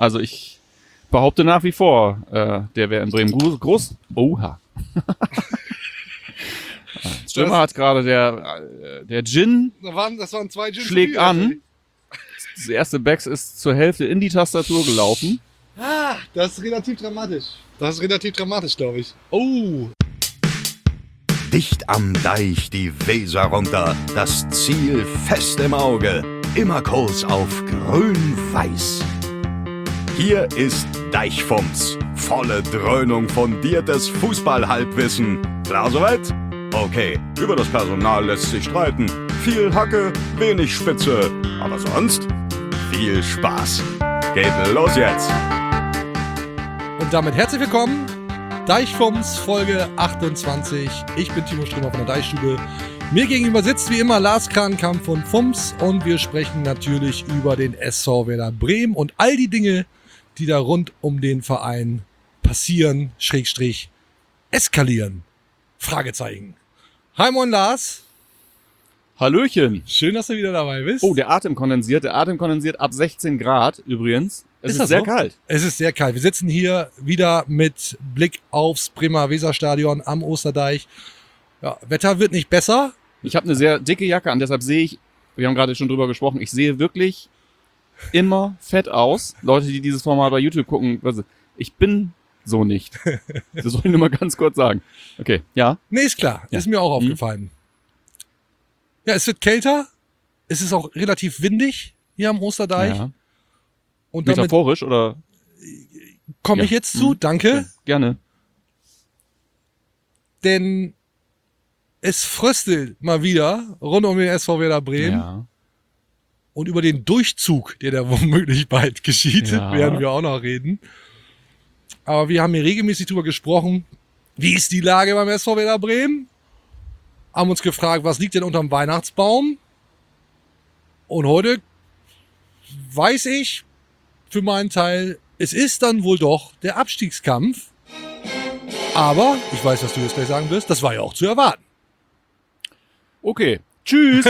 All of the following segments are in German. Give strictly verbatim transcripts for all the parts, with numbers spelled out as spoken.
Also ich behaupte nach wie vor, äh, der wäre in Bremen groß. groß Oha. Stürmer hat gerade der, äh, der Gin Das waren, das waren zwei Gin schlägt an. Das erste Becks ist zur Hälfte in die Tastatur gelaufen. Ah, das ist relativ dramatisch. Das ist relativ dramatisch, glaube ich. Oh. Dicht am Deich die Weser runter, das Ziel fest im Auge, immer Kurs auf grün-weiß. Hier ist Deichfumms, volle Dröhnung fundiertes Fußball-Halbwissen. Klar soweit? Okay, über das Personal lässt sich streiten. Viel Hacke, wenig Spitze, aber sonst viel Spaß. Geht los jetzt! Und damit herzlich willkommen, Deichfumms Folge achtundzwanzig. Ich bin Timo Strömer von der Deichstube. Mir gegenüber sitzt wie immer Lars Krankamp von Fumms und wir sprechen natürlich über den S V Werder Bremen und all die Dinge, die da rund um den Verein passieren, Schrägstrich, eskalieren. Fragezeichen. Hi moin Lars. Hallöchen. Schön, dass du wieder dabei bist. Oh, der Atem kondensiert. Der Atem kondensiert ab sechzehn Grad übrigens. Es ist, ist das sehr so? kalt. Es ist sehr kalt. Wir sitzen hier wieder mit Blick aufs Bremer Weserstadion am Osterdeich. Ja, Wetter wird nicht besser. Ich habe eine sehr dicke Jacke an, deshalb sehe ich, wir haben gerade schon drüber gesprochen, ich sehe wirklich immer fett aus. Leute, die dieses Format bei YouTube gucken, ich bin so nicht. Das soll ich nur mal ganz kurz sagen. Okay, ja. Nee, ist klar. Ja. Ist mir auch Mhm. aufgefallen. Ja, es wird kälter. Es ist auch relativ windig hier am Osterdeich. ja. Und damit Metaphorisch oder? komme ich Ja. jetzt zu. Mhm. Danke. Gerne. Denn es fröstelt mal wieder rund um den S V Werder Bremen. Ja. Und über den Durchzug, der da womöglich bald geschieht, Ja. werden wir auch noch reden. Aber wir haben hier regelmäßig drüber gesprochen. Wie ist die Lage beim S V Werder Bremen? Haben uns gefragt, was liegt denn unterm Weihnachtsbaum? Und heute weiß ich für meinen Teil, es ist dann wohl doch der Abstiegskampf. Aber, ich weiß, was du jetzt gleich sagen wirst, das war ja auch zu erwarten. Okay. Tschüss.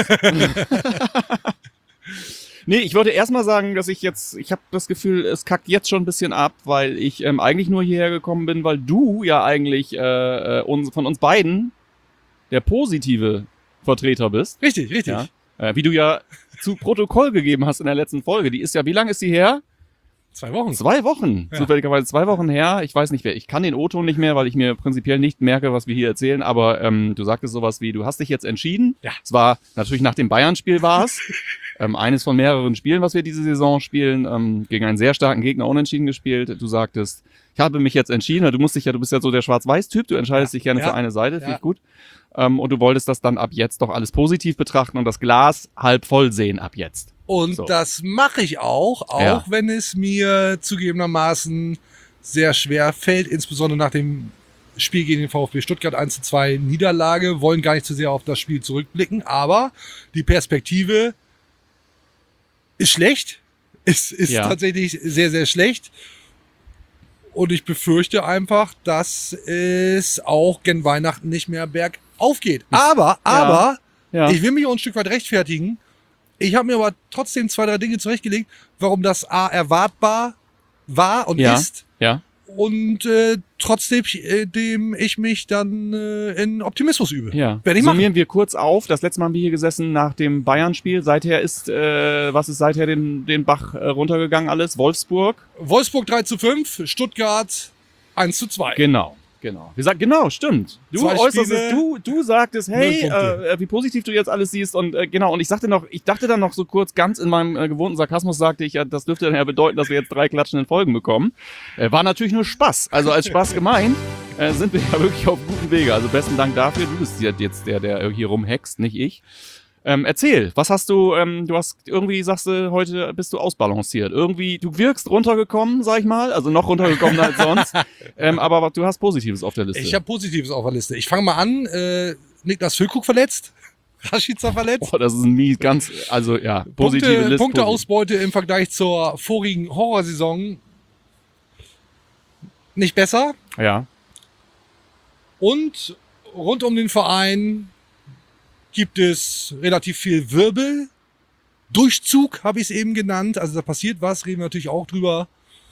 Nee, ich wollte erstmal sagen, dass ich jetzt, ich habe das Gefühl, es kackt jetzt schon ein bisschen ab, weil ich ähm, eigentlich nur hierher gekommen bin, weil du ja eigentlich äh, äh, uns, von uns beiden der positive Vertreter bist. Richtig, richtig. Ja. Äh, wie du ja zu Protokoll gegeben hast in der letzten Folge. Die ist ja, wie lange ist die her? Zwei Wochen. Zwei Wochen. Ja. Zufälligerweise zwei Wochen her. Ich weiß nicht wer. Ich kann den O-Ton nicht mehr, weil ich mir prinzipiell nicht merke, was wir hier erzählen. Aber ähm, du sagtest sowas wie, du hast dich jetzt entschieden. Ja. Es war natürlich nach dem Bayern-Spiel war es. ähm, eines von mehreren Spielen, was wir diese Saison spielen. Ähm, gegen einen sehr starken Gegner unentschieden gespielt. Du sagtest, ich habe mich jetzt entschieden. Du musst dich ja, du bist ja so der Schwarz-Weiß-Typ. Du entscheidest Ja. dich gerne Ja. für eine Seite. Ja. Finde ich gut. Ähm, und du wolltest das dann ab jetzt doch alles positiv betrachten und das Glas halb voll sehen ab jetzt. Und So. das mache ich auch, auch Ja. wenn es mir zugegebenermaßen sehr schwer fällt, insbesondere nach dem Spiel gegen den VfB Stuttgart eins zu zwei Niederlage, wollen gar nicht zu sehr auf das Spiel zurückblicken, aber die Perspektive ist schlecht, ist, ist Ja. tatsächlich sehr, sehr schlecht. Und ich befürchte einfach, dass es auch gen Weihnachten nicht mehr bergauf geht. Aber, aber, Ja. ich will mich auch ein Stück weit rechtfertigen. Ich habe mir aber trotzdem zwei, drei Dinge zurechtgelegt, warum das A erwartbar war und Ja. ist Ja. und äh, trotzdem äh, dem ich mich dann äh, in Optimismus übe. Ja. Werde ich machen. Summieren wir kurz auf. Das letzte Mal haben wir hier gesessen nach dem Bayern-Spiel. Seither ist, äh, was ist seither den, den Bach äh, runtergegangen alles? Wolfsburg? Wolfsburg drei zu fünf, Stuttgart eins zu zwei. Genau. Genau. Wir sagen, genau, stimmt. Du Zwei äußerst Spiele, es, du, du sagtest, hey, null Punkte. äh, wie positiv du jetzt alles siehst und äh, genau. Und ich sagte noch, ich dachte dann noch so kurz, ganz in meinem äh, gewohnten Sarkasmus sagte ich, ja, das dürfte dann ja bedeuten, dass wir jetzt drei klatschenden Folgen bekommen. Äh, war natürlich nur Spaß. Also als Spaß gemeint äh, sind wir ja wirklich auf gutem Wege. Also besten Dank dafür. Du bist jetzt der, der hier rumhext, nicht ich. Ähm, erzähl, was hast du, ähm, du hast irgendwie, sagst du, heute bist du ausbalanciert. Irgendwie, du wirkst runtergekommen, sag ich mal, also noch runtergekommener als sonst, ähm, aber du hast Positives auf der Liste. Ich habe Positives auf der Liste. Ich fange mal an. Äh, Niklas Füllkrug verletzt, Rashica verletzt. Boah, das ist ein mies, ganz, also ja, positive Punkte, Liste. Punkteausbeute im Vergleich zur vorigen Horrorsaison nicht besser. Ja, Und rund um den Verein gibt es relativ viel Wirbel. Durchzug habe ich es eben genannt. Also da passiert was, reden wir natürlich auch drüber.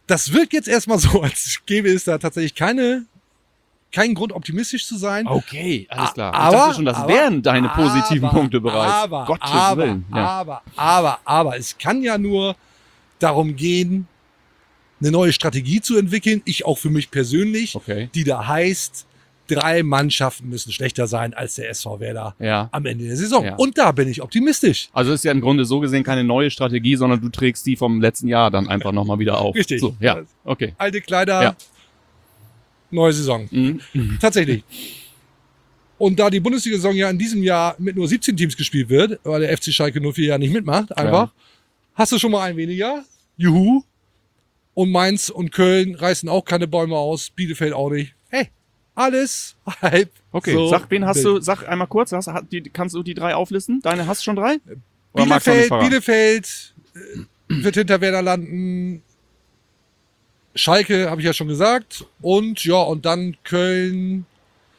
das wirkt jetzt erstmal so, als gäbe es da tatsächlich keine, keinen Grund, optimistisch zu sein. Okay, alles klar. Aber, ich dachte schon, das aber, wären deine positiven aber, Punkte bereits. Aber, Gottes aber, Willen. Ja. aber, aber, aber, es kann ja nur darum gehen, eine neue Strategie zu entwickeln. Ich auch für mich persönlich, Okay. die da heißt, drei Mannschaften müssen schlechter sein als der S V Werder Ja. am Ende der Saison. Ja. Und da bin ich optimistisch. Also ist ja im Grunde so gesehen keine neue Strategie, sondern du trägst die vom letzten Jahr dann einfach nochmal wieder auf. Richtig. So, ja, okay. Alte Kleider, Ja. neue Saison. Mhm. Tatsächlich. Und da die Bundesliga-Saison ja in diesem Jahr mit nur siebzehn Teams gespielt wird, weil der F C Schalke null vier ja nicht mitmacht, einfach, Ja. hast du schon mal ein weniger. Juhu. Und Mainz und Köln reißen auch keine Bäume aus, Bielefeld auch nicht. Hey, alles halb. Okay, so sag, wen hast wild. du, sag einmal kurz, hast, hat die, kannst du die drei auflisten? Deine hast du schon drei? Oder magst du noch Bielefeld, nicht verraten? Bielefeld äh, wird hinter Werder landen. Schalke, habe ich ja schon gesagt. Und ja, und dann Köln,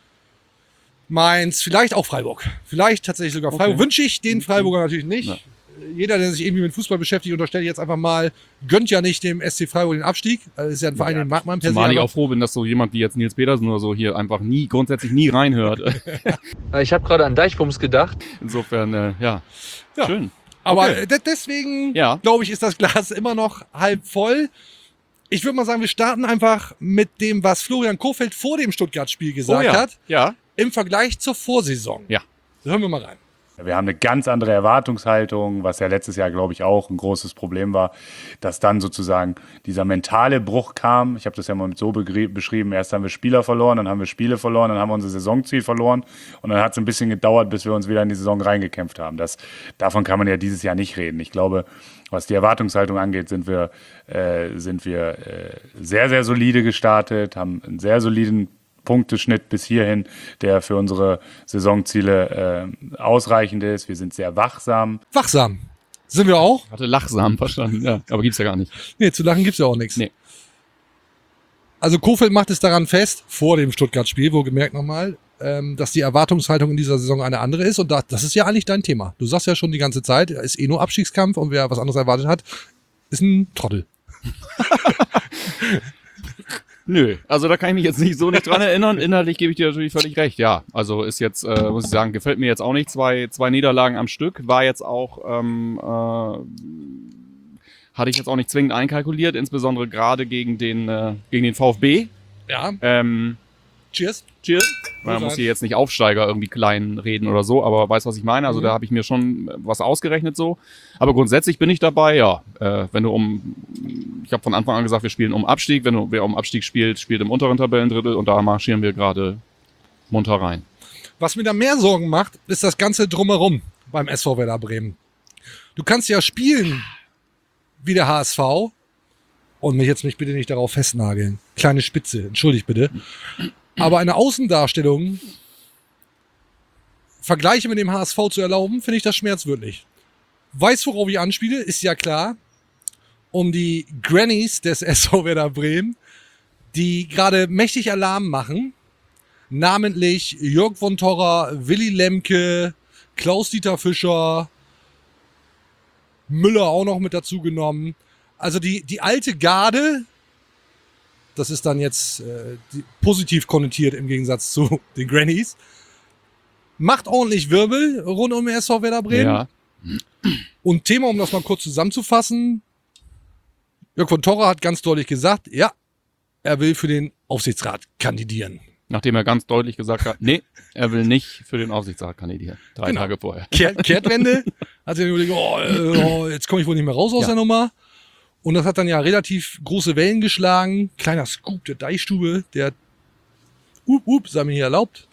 Mainz, vielleicht auch Freiburg. Vielleicht tatsächlich sogar Freiburg. Okay. Wünsche ich den Freiburger natürlich nicht. Ja. Jeder, der sich irgendwie mit Fußball beschäftigt, unterstelle ich jetzt einfach mal, gönnt ja nicht dem S C Freiburg den Abstieg. Das ist ja ein Verein, Ja, den mag man per se. Zumal ich aber- auch froh bin, dass so jemand wie jetzt Nils Petersen oder so hier einfach nie, grundsätzlich nie reinhört. Ich habe gerade an Deichbums gedacht. Insofern, äh, ja, Ja. schön. Aber Okay. de- deswegen, Ja. glaube ich, ist das Glas immer noch halb voll. Ich würde mal sagen, wir starten einfach mit dem, was Florian Kohfeldt vor dem Stuttgart-Spiel gesagt oh ja, hat, ja. im Vergleich zur Vorsaison. Ja. Hören wir mal rein. Wir haben eine ganz andere Erwartungshaltung, was ja letztes Jahr, glaube ich, auch ein großes Problem war, dass dann sozusagen dieser mentale Bruch kam. Ich habe das ja mal so begrie- beschrieben, erst haben wir Spieler verloren, dann haben wir Spiele verloren, dann haben wir unser Saisonziel verloren und dann hat es ein bisschen gedauert, bis wir uns wieder in die Saison reingekämpft haben. Das, davon kann man ja dieses Jahr nicht reden. Ich glaube, was die Erwartungshaltung angeht, sind wir, äh, sind wir äh, sehr, sehr solide gestartet, haben einen sehr soliden Punkteschnitt bis hierhin, der für unsere Saisonziele äh, ausreichend ist. Wir sind sehr wachsam. Wachsam. Sind wir auch? Hatte Lachsamen verstanden, ja. Aber gibt's ja gar nicht. Nee, zu lachen gibt's ja auch nichts. Nee. Also Kohfeldt macht es daran fest, vor dem Stuttgart-Spiel, wohlgemerkt nochmal, ähm, dass die Erwartungshaltung in dieser Saison eine andere ist. Und da, das ist ja eigentlich dein Thema. Du sagst ja schon die ganze Zeit, es ist eh nur Abstiegskampf und wer was anderes erwartet hat, ist ein Trottel. Nö, also da kann ich mich jetzt nicht so nicht dran erinnern. Inhaltlich gebe ich dir natürlich völlig recht. Ja, also ist jetzt, äh, muss ich sagen, gefällt mir jetzt auch nicht. Zwei, zwei Niederlagen am Stück. War jetzt auch, ähm, äh, hatte ich jetzt auch nicht zwingend einkalkuliert, insbesondere gerade gegen den, äh, gegen den VfB. Ja, Ähm, cheers. Cheers. Man muss hier jetzt nicht Aufsteiger irgendwie klein reden oder so, aber weißt, was ich meine? Also Mhm. da habe ich mir schon was ausgerechnet so. Aber grundsätzlich bin ich dabei, ja. Äh, wenn du um, ich habe von Anfang an gesagt, wir spielen um Abstieg. Wenn du, wer um Abstieg spielt, spielt im unteren Tabellendrittel und da marschieren wir gerade munter rein. Was mir da mehr Sorgen macht, ist das Ganze drumherum beim S V Werder Bremen. Du kannst ja spielen wie der H S V und mich jetzt mich bitte nicht darauf festnageln. Kleine Spitze, entschuldigt bitte. Aber eine Außendarstellung, Vergleiche mit dem H S V zu erlauben, finde ich das schmerzwürdig. Weiß, worauf ich anspiele, ist ja klar. Um die Grannies des S V Werder Bremen, die gerade mächtig Alarm machen. Namentlich Jörg von Torra, Willy Lemke, Klaus-Dieter Fischer, Müller auch noch mit dazu genommen. Also die, die alte Garde, das ist dann jetzt äh, die, positiv konnotiert im Gegensatz zu den Grannies, macht ordentlich Wirbel rund um den S V Werder Bremen. Ja. Und Thema, um das mal kurz zusammenzufassen, Jörg von Torra hat ganz deutlich gesagt, ja, er will für den Aufsichtsrat kandidieren. Nachdem er ganz deutlich gesagt hat, nee, er will nicht für den Aufsichtsrat kandidieren. Drei Genau. Tage vorher. Kehr, Kehrtwende, hat er überlegt, oh, äh, oh, jetzt komme ich wohl nicht mehr raus aus Ja. der Nummer. Und das hat dann ja relativ große Wellen geschlagen. Kleiner Scoop der Deichstube, der up, up, sei mir hier erlaubt.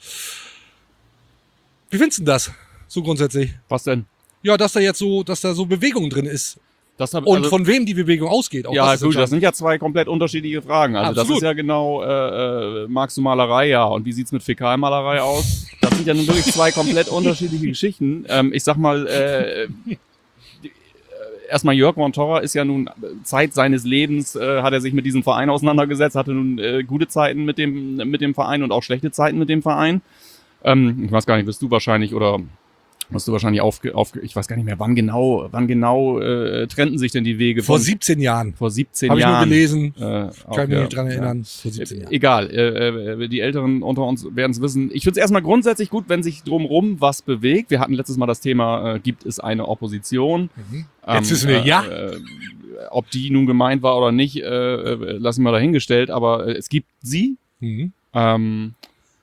Wie findest du das, so grundsätzlich? Was denn? Ja, dass da jetzt so, dass da so Bewegung drin ist. Das hab, Und also, von wem die Bewegung ausgeht. Auch ja, das ist gut, das entscheidend. sind ja zwei komplett unterschiedliche Fragen. Also Absolut. das ist ja genau, äh, äh, magst du Malerei, ja. Und wie sieht's mit Fäkalmalerei aus? Das sind ja nun wirklich zwei komplett unterschiedliche Geschichten. Ähm, ich sag mal, äh, die, äh, erstmal Jörg von Torra ist ja nun Zeit seines Lebens, äh, hat er sich mit diesem Verein auseinandergesetzt, hatte nun äh, gute Zeiten mit dem, mit dem Verein und auch schlechte Zeiten mit dem Verein. Ähm, ich weiß gar nicht, wirst du wahrscheinlich oder Musst du wahrscheinlich auf, auf, ich weiß gar nicht mehr, wann genau, wann genau äh, trennten sich denn die Wege? Vor von, siebzehn Jahren. Vor siebzehn Hab Jahren. Habe ich nur gelesen. Äh, Kann ich mich nicht dran erinnern. Ja. Vor siebzehn Jahren. Egal, äh, äh, die Älteren unter uns werden es wissen. Ich finde es erstmal grundsätzlich gut, wenn sich drumherum was bewegt. Wir hatten letztes Mal das Thema, äh, gibt es eine Opposition? Mhm. Jetzt wissen wir, äh, ja. Äh, ob die nun gemeint war oder nicht, äh, äh, lassen wir dahingestellt, aber äh, es gibt sie. Mhm. Ähm,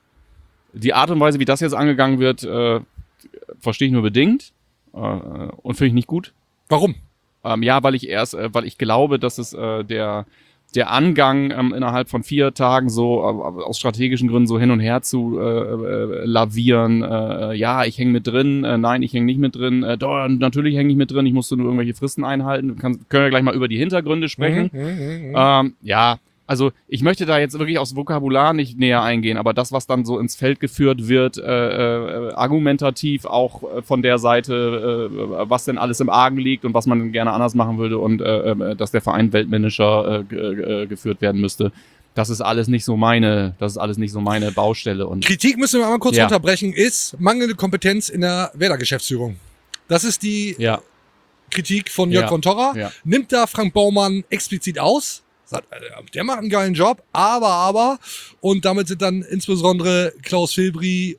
die Art und Weise, wie das jetzt angegangen wird, äh, verstehe ich nur bedingt. Und finde ich nicht gut. Warum? Ähm, ja, weil ich erst, äh, weil ich glaube, dass es äh, der der Angang ähm, innerhalb von vier Tagen so äh, aus strategischen Gründen so hin und her zu äh, äh, lavieren. Äh, ja, ich hänge mit drin. Äh, nein, ich hänge nicht mit drin. Äh, doch, natürlich hänge ich mit drin. Ich musste nur irgendwelche Fristen einhalten. Kann, können wir gleich mal über die Hintergründe sprechen. Mhm, mh, mh. Ähm, ja. Also ich möchte da jetzt wirklich aufs Vokabular nicht näher eingehen, aber das, was dann so ins Feld geführt wird, äh, äh, argumentativ auch äh, von der Seite, äh, was denn alles im Argen liegt und was man gerne anders machen würde und äh, äh, dass der Verein Weltmanager äh, äh, geführt werden müsste, das ist alles nicht so meine, das ist alles nicht so meine Baustelle. Und Kritik müssen wir mal kurz Ja. unterbrechen, ist mangelnde Kompetenz in der Werder-Geschäftsführung. Das ist die ja, Kritik von Jörg Ja. von Torra. Ja. Nimmt da Frank Baumann explizit aus. Sagt, äh, der macht einen geilen Job, aber, aber. Und damit sind dann insbesondere Klaus Filbri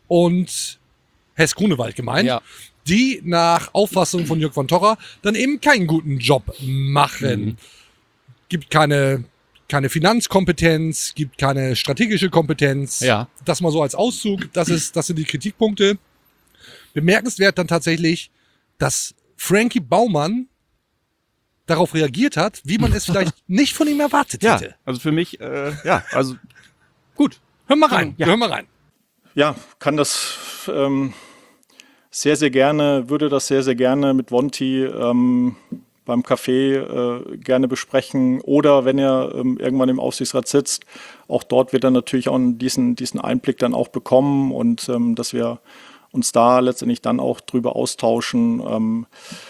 und Hess Grunewald gemeint, ja, die nach Auffassung von Jörg von Torra dann eben keinen guten Job machen. Mhm. Gibt keine, keine Finanzkompetenz, gibt keine strategische Kompetenz. ja, Das mal so als Auszug, das ist, das sind die Kritikpunkte. Bemerkenswert dann tatsächlich, dass Frankie Baumann darauf reagiert hat, wie man es vielleicht nicht von ihm erwartet ja. hätte. Also für mich, äh, ja, also gut. Hör mal rein, Ja. hör mal rein. Ja, kann das ähm, sehr, sehr gerne, würde das sehr, sehr gerne mit Wonti ähm, beim Café äh, gerne besprechen. Oder wenn er ähm, irgendwann im Aufsichtsrat sitzt, auch dort wird er natürlich auch diesen, diesen Einblick dann auch bekommen und ähm, dass wir uns da letztendlich dann auch drüber austauschen. Ähm,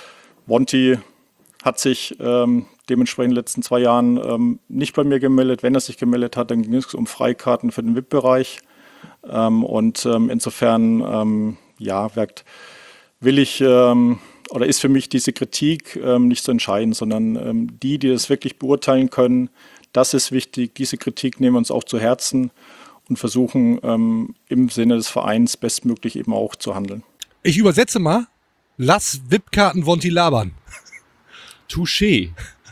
Wonti hat sich ähm, dementsprechend in den letzten zwei Jahren ähm, nicht bei mir gemeldet. Wenn er sich gemeldet hat, dann ging es um Freikarten für den V I P-Bereich. Ähm, und ähm, insofern, ähm, ja, wirkt, will ich ähm, oder ist für mich diese Kritik ähm, nicht so entscheidend, sondern ähm, die, die das wirklich beurteilen können, das ist wichtig. Diese Kritik nehmen wir uns auch zu Herzen und versuchen ähm, im Sinne des Vereins bestmöglich eben auch zu handeln. Ich übersetze mal, lass V I P-Karten Wonti labern. Touché.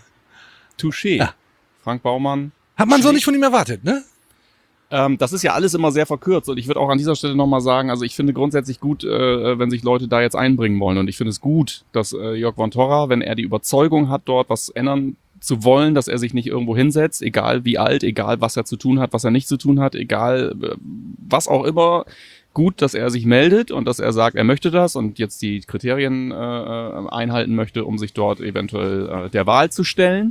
Touché. Ja. Frank Baumann. Hat man so nicht von ihm erwartet, ne? Ähm, das ist ja alles immer sehr verkürzt und ich würde auch an dieser Stelle nochmal sagen, also ich finde grundsätzlich gut, äh, wenn sich Leute da jetzt einbringen wollen und ich finde es gut, dass äh, Jörg von Torra, wenn er die Überzeugung hat, dort was ändern zu wollen, dass er sich nicht irgendwo hinsetzt, egal wie alt, egal was er zu tun hat, was er nicht zu tun hat, egal äh, was auch immer, gut, dass er sich meldet und dass er sagt, er möchte das und jetzt die Kriterien äh, einhalten möchte, um sich dort eventuell äh, der Wahl zu stellen.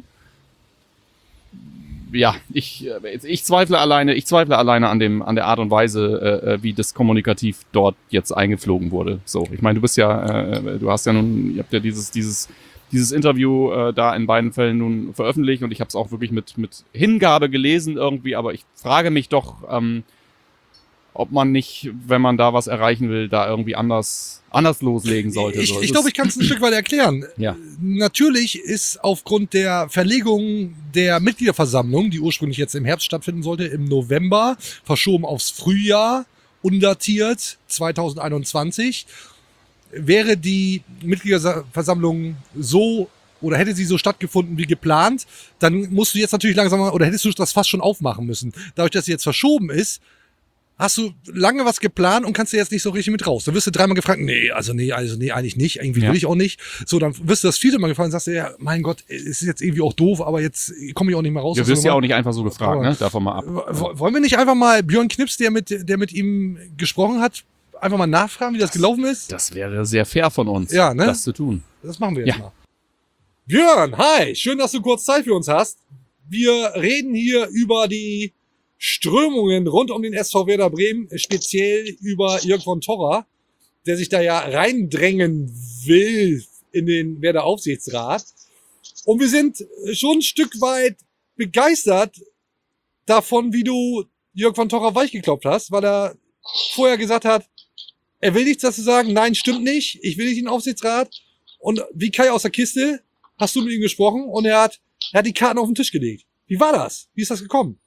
Ja, ich, ich zweifle alleine, ich zweifle alleine an dem, an der Art und Weise, äh, wie das kommunikativ dort jetzt eingeflogen wurde. So, ich meine, du bist ja, äh, du hast ja nun, ihr habt ja dieses, dieses, dieses Interview äh, da in beiden Fällen nun veröffentlicht und ich habe es auch wirklich mit, mit Hingabe gelesen irgendwie, aber ich frage mich doch, ähm, ob man nicht, wenn man da was erreichen will, da irgendwie anders, anders loslegen sollte. Ich, so, ich glaube, ich kann es ein Stück weit erklären. Ja. Natürlich ist aufgrund der Verlegung der Mitgliederversammlung, die ursprünglich jetzt im Herbst stattfinden sollte, im November, verschoben aufs Frühjahr, undatiert zwanzig einundzwanzig, wäre die Mitgliederversammlung so oder hätte sie so stattgefunden wie geplant, dann musst du jetzt natürlich langsam mal, oder hättest du das fast schon aufmachen müssen. Dadurch, dass sie jetzt verschoben ist, hast du lange was geplant und kannst du jetzt nicht so richtig mit raus. Dann wirst du dreimal gefragt, nee, also nee, also nee, eigentlich nicht, irgendwie Ja. will ich auch nicht. So, dann wirst du das vierte Mal gefragt und sagst dir, ja, mein Gott, es ist jetzt irgendwie auch doof, aber jetzt komme ich auch nicht mehr raus. Du Das wirst ist ja nochmal- auch nicht einfach so gefragt, Aber- ne? Davon mal ab. W- Wollen wir nicht einfach mal Björn Knips, der mit, der mit ihm gesprochen hat, einfach mal nachfragen, wie das gelaufen ist? Das wäre sehr fair von uns, Ja, ne? das zu tun. Das machen wir jetzt Ja. mal. Björn, hi, schön, dass du kurz Zeit für uns hast. Wir reden hier über die Strömungen rund um den S V Werder Bremen, speziell über Jörg von Torra, der sich da ja reindrängen will in den Werder Aufsichtsrat. Und wir sind schon ein Stück weit begeistert davon, wie du Jörg von Torra weichgeklopft hast, weil er vorher gesagt hat, Er will nichts dazu sagen, nein, stimmt nicht, ich will nicht in den Aufsichtsrat. Und wie Kai aus der Kiste, hast du mit ihm gesprochen und er hat, er hat die Karten auf den Tisch gelegt. Wie war das? Wie ist das gekommen?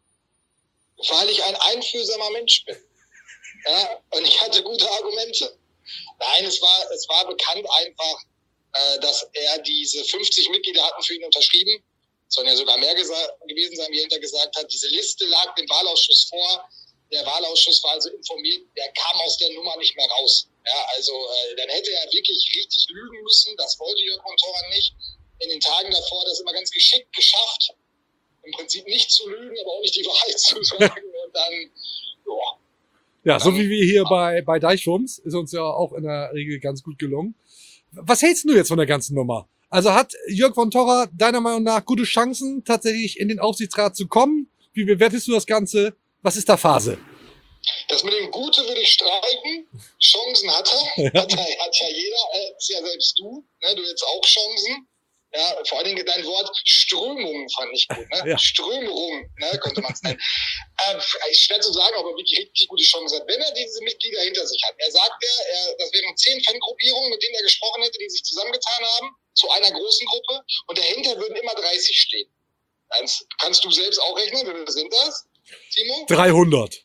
Weil ich ein einfühlsamer Mensch bin. Ja, und ich hatte gute Argumente. Nein, es war, es war bekannt einfach, äh, dass er diese fünfzig Mitglieder hatten für ihn unterschrieben. Es sollen ja sogar mehr gewesen sein, wie er hinterher gesagt hat. Diese Liste lag dem Wahlausschuss vor. Der Wahlausschuss war also informiert, der kam aus der Nummer nicht mehr raus. Ja, also äh, dann hätte er wirklich richtig lügen müssen. Das wollte Jörg von Torra nicht. In den Tagen davor das immer ganz geschickt geschafft, im Prinzip nicht zu lügen, aber auch nicht die Wahrheit zu sagen. Und dann, joa. Ja, so wie wir hier bei, bei Deichfums, ist uns ja auch in der Regel ganz gut gelungen. Was hältst du jetzt von der ganzen Nummer? Also hat Jörg von Torra deiner Meinung nach gute Chancen, tatsächlich in den Aufsichtsrat zu kommen? Wie bewertest du das Ganze? Was ist da Phase? Das mit dem Gute würde ich streiken. Chancen hat er. Ja. Hat, er hat ja jeder. Äh, ist ja selbst du. Ne? Du hättest auch Chancen. Ja, vor allen Dingen dein Wort Strömungen fand ich gut. Ne? Ja. Strömung, ne, könnte man es nennen. Ähm, schwer zu sagen, ob er wirklich richtig gute Chancen hat. Wenn er diese Mitglieder hinter sich hat. Er sagt ja, er, das wären zehn Fangruppierungen, mit denen er gesprochen hätte, die sich zusammengetan haben, zu einer großen Gruppe. Und dahinter würden immer dreißig stehen. Das kannst du selbst auch rechnen, wie viele sind das, Timo? dreihundert.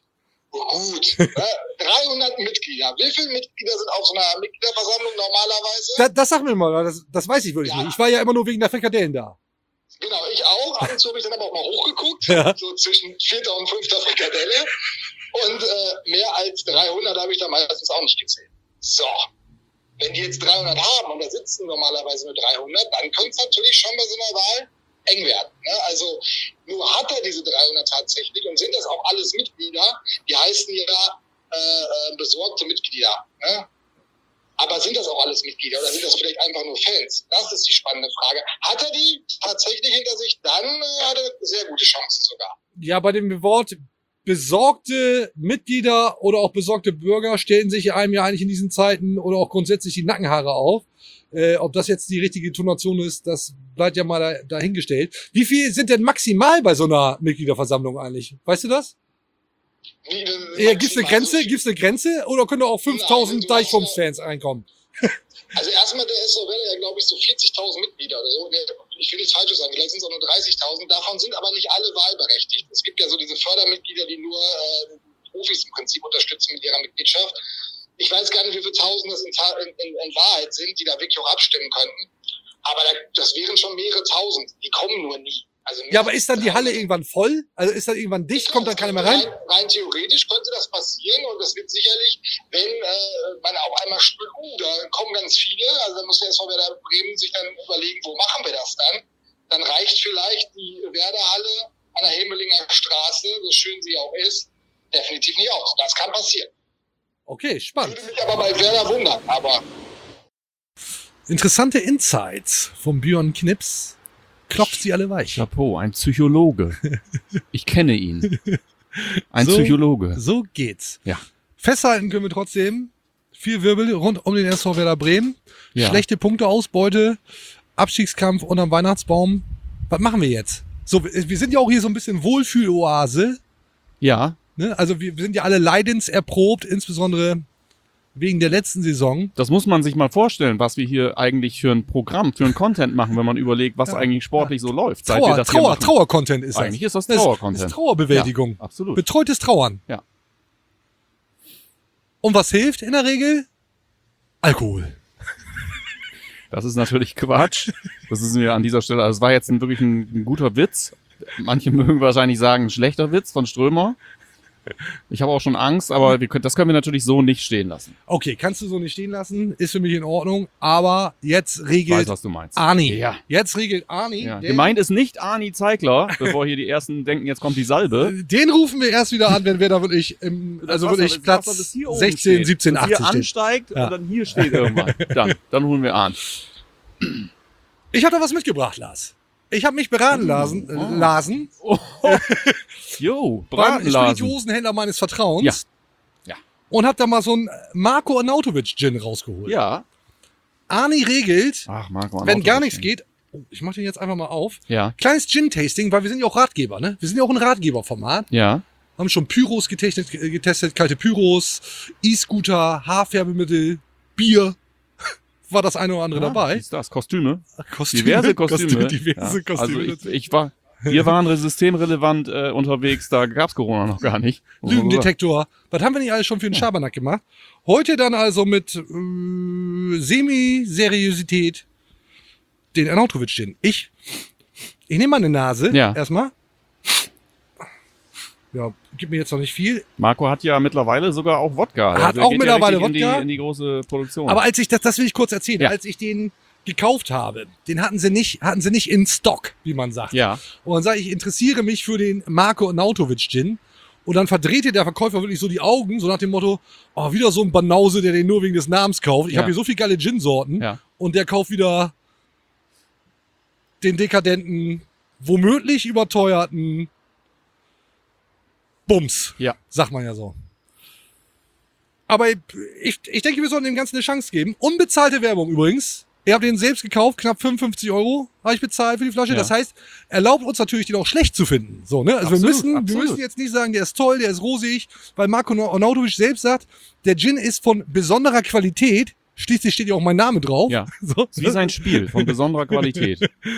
Gut, dreihundert Mitglieder. Wie viele Mitglieder sind auf so einer Mitgliederversammlung normalerweise? Da, das sag mir mal, das, das weiß ich wirklich ja. nicht. Ich war ja immer nur wegen der Frikadellen da. Genau, ich auch. Ab und zu habe ich dann aber auch mal hochgeguckt, ja. so zwischen vierter und fünfter Frikadelle. Und äh, mehr als dreihundert habe ich da meistens auch nicht gezählt. So, wenn die jetzt dreihundert haben und da sitzen normalerweise nur dreihundert, dann könnte es natürlich schon bei so einer Wahl eng werden. Ne? Also nur hat er diese dreihundert tatsächlich und sind das auch alles Mitglieder, die heißen ja äh, besorgte Mitglieder. Ne? Aber sind das auch alles Mitglieder oder sind das vielleicht einfach nur Fans? Das ist die spannende Frage. Hat er die tatsächlich hinter sich, dann äh, hat er sehr gute Chancen sogar. Ja, bei dem Wort besorgte Mitglieder oder auch besorgte Bürger stellen sich einem ja eigentlich in diesen Zeiten oder auch grundsätzlich die Nackenhaare auf. Äh, ob das jetzt die richtige Tonation ist, das bleibt ja mal da, dahingestellt. Wie viel sind denn maximal bei so einer Mitgliederversammlung eigentlich? Weißt du das? Wie, äh, gibt's eine Grenze? So Gibt's eine Grenze? Oder können da auch fünftausend Deichfums-Fans reinkommen? Also erstmal, der S V W ja, glaube ich, so vierzigtausend Mitglieder oder so. Ich will nichts Falsches sagen, vielleicht sind es auch nur dreißigtausend. Davon sind aber nicht alle wahlberechtigt. Es gibt ja so diese Fördermitglieder, die nur äh, Profis im Prinzip unterstützen mit ihrer Mitgliedschaft. Ich weiß gar nicht, wie viele Tausend das in, in, in Wahrheit sind, die da wirklich auch abstimmen könnten. Aber da, das wären schon mehrere Tausend. Die kommen nur nie. Also ja, aber ist dann die Halle irgendwann voll? Also ist dann irgendwann dicht? Kommt dann keiner mehr rein? rein? Rein theoretisch könnte das passieren und das wird sicherlich, wenn äh, man auf einmal spürt, uh, da kommen ganz viele, also dann muss der S V Werder Bremen sich dann überlegen, wo machen wir das dann? Dann reicht vielleicht die Werderhalle an der Hemelinger Straße, so schön sie auch ist, definitiv nicht aus. Das kann passieren. Okay, spannend. Würde mich aber bei Werder wundern, aber... Interessante Insights vom Björn Knips. Klopft sie alle weich. Chapeau, ein Psychologe. Ich kenne ihn. Ein so, Psychologe. So geht's. Ja. Festhalten können wir trotzdem. Viel Wirbel rund um den S V Werder Bremen. Ja. Schlechte Punkteausbeute. Abstiegskampf unterm Weihnachtsbaum. Was machen wir jetzt? So, wir sind ja auch hier so ein bisschen Wohlfühloase. Ja. Ne? Also wir sind ja alle leidenserprobt, insbesondere wegen der letzten Saison. Das muss man sich mal vorstellen, was wir hier eigentlich für ein Programm, für ein Content machen, wenn man überlegt, was ja, eigentlich sportlich ja. so läuft. Seit Trauer, wir das Trauer, hier Trauer-Content ist das. Eigentlich ist das Trauer-Content. Das ist Trauerbewältigung. Ja, absolut. Betreutes Trauern. Ja. Und was hilft in der Regel? Alkohol. Das ist natürlich Quatsch. Das ist mir an dieser Stelle, also es war jetzt ein, wirklich ein, ein guter Witz. Manche mögen wahrscheinlich sagen, ein schlechter Witz von Strömer. Ich habe auch schon Angst, aber wir können, das können wir natürlich so nicht stehen lassen. Okay, kannst du so nicht stehen lassen, ist für mich in Ordnung, aber jetzt regelt Ich weiß, was du meinst. Arni. Ja. Jetzt regelt Arni. Ja. Den, Gemeint ist nicht Arni Zeigler, bevor hier die ersten denken, jetzt kommt die Salbe. Den rufen wir erst wieder an, wenn wir da wirklich im, also Wasser, wirklich das Platz Wasser bis hier oben sechzehn, steht. siebzehn, Bis achtzehn hier steht. ansteigt Ja. und dann hier steht irgendwann. Dann, dann holen wir an. Ich habe da was mitgebracht, Lars. Ich habe mich beraten lassen, äh, Oh. lasen Oh. Jo, beim Bratenlasen. Spirituosenhändler meines Vertrauens. Ja. Ja. Und habe da mal so einen Marco Arnautovic Gin rausgeholt. Ja. Arni regelt, Ach, Marco, wenn gar nichts geht, oh, ich mache den jetzt einfach mal auf, Ja, kleines Gin-Tasting, weil wir sind ja auch Ratgeber, ne? Wir sind ja auch ein Ratgeberformat. ja. Haben schon Pyros getestet, getestet kalte Pyros, E-Scooter, Haarfärbemittel, Bier. War das eine oder andere Ah, dabei. wie ist das? Kostüme? Kostüme, Diverse Kostüme. diverse ja. Kostüme. Also ich, ich war, wir waren systemrelevant äh, unterwegs, da gab's Corona noch gar nicht. Lügendetektor. Was haben wir nicht alles schon für den Schabernack gemacht? Heute dann also mit äh, Semi-Seriosität den Arnautovic Gin. Ich, ich nehme mal eine Nase Ja. erstmal. Ja, gibt mir jetzt noch nicht viel. Marco hat ja mittlerweile sogar auch Wodka. Hat Also er auch geht mittlerweile ja richtig Wodka. In die, in die große Produktion. Aber als ich das, das will ich kurz erzählen, Ja. als ich den gekauft habe, den hatten sie nicht, hatten sie nicht in Stock, wie man sagt. ja, Und dann sage ich, ich interessiere mich für den Marco Arnautovic Gin. Und dann verdrehte der Verkäufer wirklich so die Augen, so nach dem Motto, oh, wieder so ein Banause, der den nur wegen des Namens kauft. Ich Ja. habe hier so viele geile Gin-Sorten. ja. Und der kauft wieder den dekadenten, womöglich überteuerten Bums. Ja. Sagt man ja so. Aber ich, ich denke, wir sollten dem Ganzen eine Chance geben. Unbezahlte Werbung übrigens. Ihr habt den selbst gekauft, knapp fünfundfünfzig Euro habe ich bezahlt für die Flasche. Ja. Das heißt, erlaubt uns natürlich, den auch schlecht zu finden. So, ne? Also wir, Absolut, müssen, wir absolut. müssen jetzt nicht sagen, der ist toll, der ist rosig, weil Marco Arnautovic selbst sagt, der Gin ist von besonderer Qualität. Schließlich steht ja auch mein Name drauf. Ja. So. Ist wie sein Spiel von besonderer Qualität.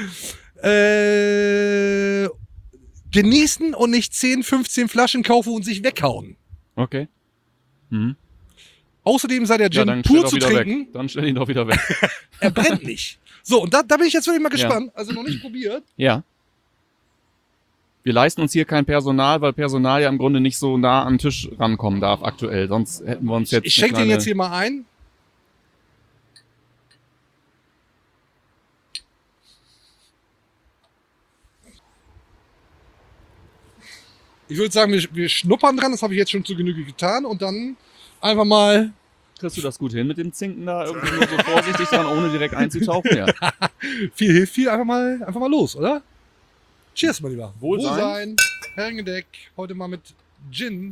Äh, genießen und nicht zehn, fünfzehn Flaschen kaufen und sich weghauen. Okay. Mhm. Außerdem sei der Ja, Gin dann stell pur doch zu wieder trinken. weg. Dann stell ihn doch wieder weg. Er brennt nicht. So, und da, da bin ich jetzt wirklich mal Ja. gespannt. Also noch nicht probiert. Ja. Wir leisten uns hier kein Personal, weil Personal ja im Grunde nicht so nah an den Tisch rankommen darf aktuell. Sonst hätten wir uns jetzt. Ich eine schenke den kleine- jetzt hier mal ein. Ich würde sagen, wir, wir schnuppern dran. Das habe ich jetzt schon zu Genüge getan. Und dann einfach mal Kriegst du das gut hin mit dem Zinken da? Irgendwie nur so vorsichtig dran, ohne direkt einzutauchen? Ja. viel hilft viel. Einfach mal, einfach mal los, oder? Cheers, mein Lieber. Wohlsein. Wohlsein. Herrengedeck. Heute mal mit Gin.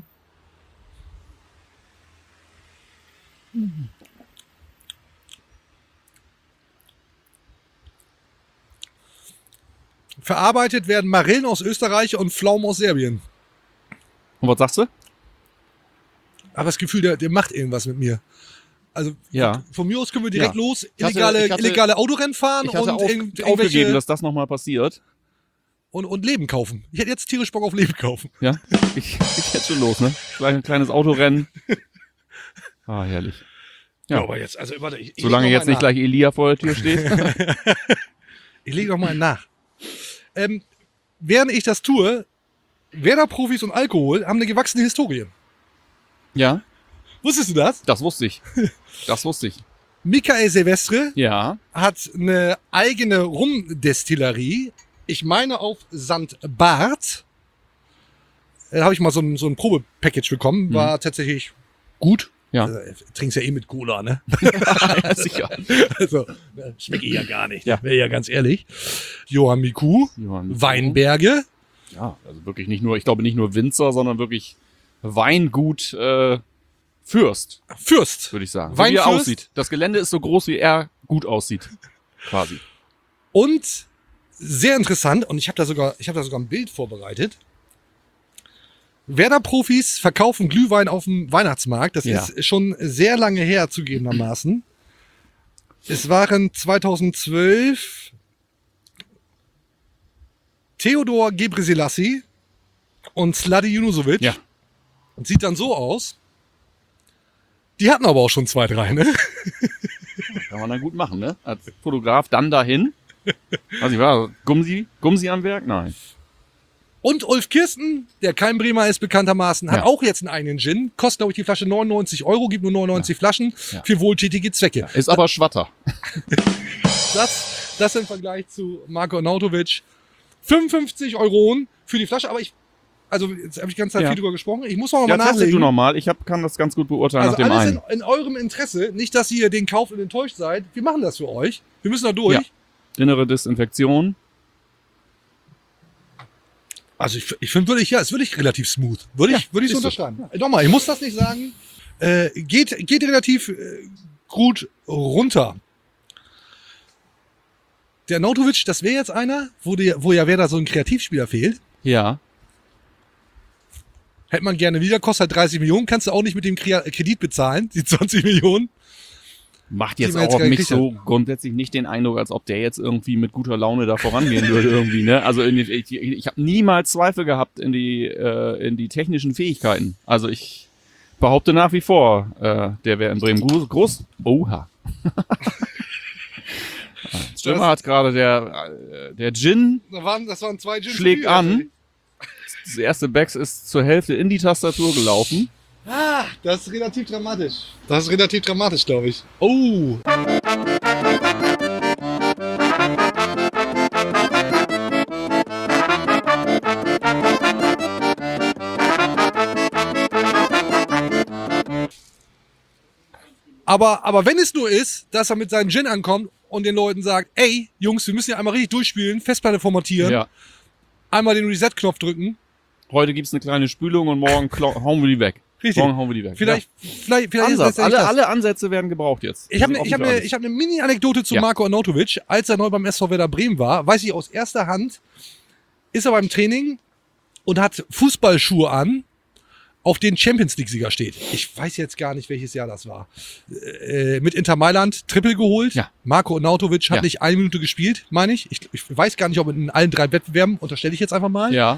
Verarbeitet werden Marillen aus Österreich und Pflaumen aus Serbien. Und was sagst du? Aber das Gefühl, der, der macht irgendwas mit mir. Also Ja. von, von mir aus können wir direkt Ja. los, Ich hatte- illegale, ich hatte- illegale Autorennen fahren Ich hatte und auf, irgend- aufgegeben, irgendwelche dass das nochmal passiert. und, und Leben kaufen. Ich hätte jetzt tierisch Bock auf Leben kaufen. Ja, ich, ich jetzt schon los, ne? Klein, kleines Autorennen. Ah, herrlich. Ja. aber jetzt, also warte, ich, ich Solange leg noch jetzt mal nicht gleich Elia vor der Tür steht. nach. Ich lege noch mal einen nach. Ähm, während ich das tue, Werder-Profis und Alkohol haben eine gewachsene Historie. Ja, Wusstest du das? das wusste ich. Das wusste ich. Michael Silvestre Ja, hat eine eigene Rumdestillerie. Ich meine auf Sankt Barth. Da habe ich mal so ein, so ein Probepackage bekommen. War tatsächlich gut. ja. Äh, trinkst ja eh mit Cola, ne? ja sicher. Also, äh, schmecke ich ja gar nicht. Ja. Wäre ja ganz ehrlich. Johann Miku, Johann, Weinberge. Ja, also wirklich nicht nur, ich glaube nicht nur Winzer, sondern wirklich Weingut äh, Fürst, Fürst. würde ich sagen. So wie er Weinfürst. aussieht. Das Gelände ist so groß, wie er gut aussieht. Quasi. Und sehr interessant, und ich habe da sogar, ich habe da sogar ein Bild vorbereitet. Werder-Profis verkaufen Glühwein auf dem Weihnachtsmarkt. Das Ja. ist schon sehr lange her, zugegebenermaßen. Es waren zweitausendzwölf Theodor Gebrselassie und Slade Junusovic. Ja. Und sieht dann so aus. Die hatten aber auch schon zwei, drei, ne? Kann man dann gut machen, ne? Als Fotograf dann dahin. Also ich war Gumsi, Gumsi am Werk? Nein. Und Ulf Kirsten, der kein Bremer ist bekanntermaßen, hat Ja. auch jetzt einen eigenen Gin. Kostet, glaube ich, die Flasche neunundneunzig Euro, gibt nur neunundneunzig Flaschen Ja. für wohltätige Zwecke. Ist aber Schwatter. Das, das im Vergleich zu Marko Arnautovic. fünfundfünfzig Euro für die Flasche, aber ich, also jetzt habe ich die ganze Zeit Ja. viel drüber gesprochen. Ich muss mal, Ja, mal testet nachlegen. du nochmal. Ich hab, kann das ganz gut beurteilen Also nach dem alles einen. in, in eurem Interesse. Nicht, dass ihr den kauft und enttäuscht seid. Wir machen das für euch. Wir müssen da durch. Ja. Innere Desinfektion. Also ich, ich finde wirklich, ja, es ist wirklich relativ smooth. Würde ich, würde ich so ist so. unterschreiben. Nochmal, ich muss das nicht sagen. Äh, geht, geht relativ äh, gut runter. Der Arnautovic, das wäre jetzt einer, wo, die, wo ja wer da so ein Kreativspieler fehlt. Ja. Hätte man gerne wieder, kostet halt dreißig Millionen, kannst du auch nicht mit dem Kredit bezahlen, die zwanzig Millionen. Macht Die jetzt man jetzt auch auf gerade mich gekriegt so grundsätzlich nicht den Eindruck, als ob der jetzt irgendwie mit guter Laune da vorangehen würde irgendwie, ne? Also in die, ich, ich habe niemals Zweifel gehabt in die äh, in die technischen Fähigkeiten. Also ich behaupte nach wie vor, äh, der wäre in Bremen groß. groß Oha. Stürmer hat gerade der äh, der Gin Das waren, das waren zwei Gins schlägt zu viel, an. Das erste Becks ist zur Hälfte in die Tastatur gelaufen. Ah, das ist relativ dramatisch. Das ist relativ dramatisch, glaube ich. Oh. Aber, aber wenn es nur ist, dass er mit seinem Gin ankommt und den Leuten sagt, ey, Jungs, wir müssen ja einmal richtig durchspielen, Festplatte formatieren, Ja. einmal den Reset-Knopf drücken. Heute gibt's eine kleine Spülung und morgen klau- hauen wir die weg. Richtig. Morgen hauen wir die weg. Vielleicht, vielleicht, vielleicht ja. ist Ansatz. das Alle, das. alle Ansätze werden gebraucht jetzt. Ich habe Wir eine sind hab offen für ne, alles. ich hab ne Mini-Anekdote zu Ja. Marco Arnautovic. Als er neu beim S V Werder Bremen war, weiß ich aus erster Hand, ist er beim Training und hat Fußballschuhe an, auf denen Champions League-Sieger steht. Ich weiß jetzt gar nicht, welches Jahr das war. Äh, mit Inter Mailand Triple geholt. Ja. Marco Arnautovic hat Ja. nicht eine Minute gespielt, meine ich. ich. Ich weiß gar nicht, ob in allen drei Wettbewerben, unterstelle ich jetzt einfach mal. Ja.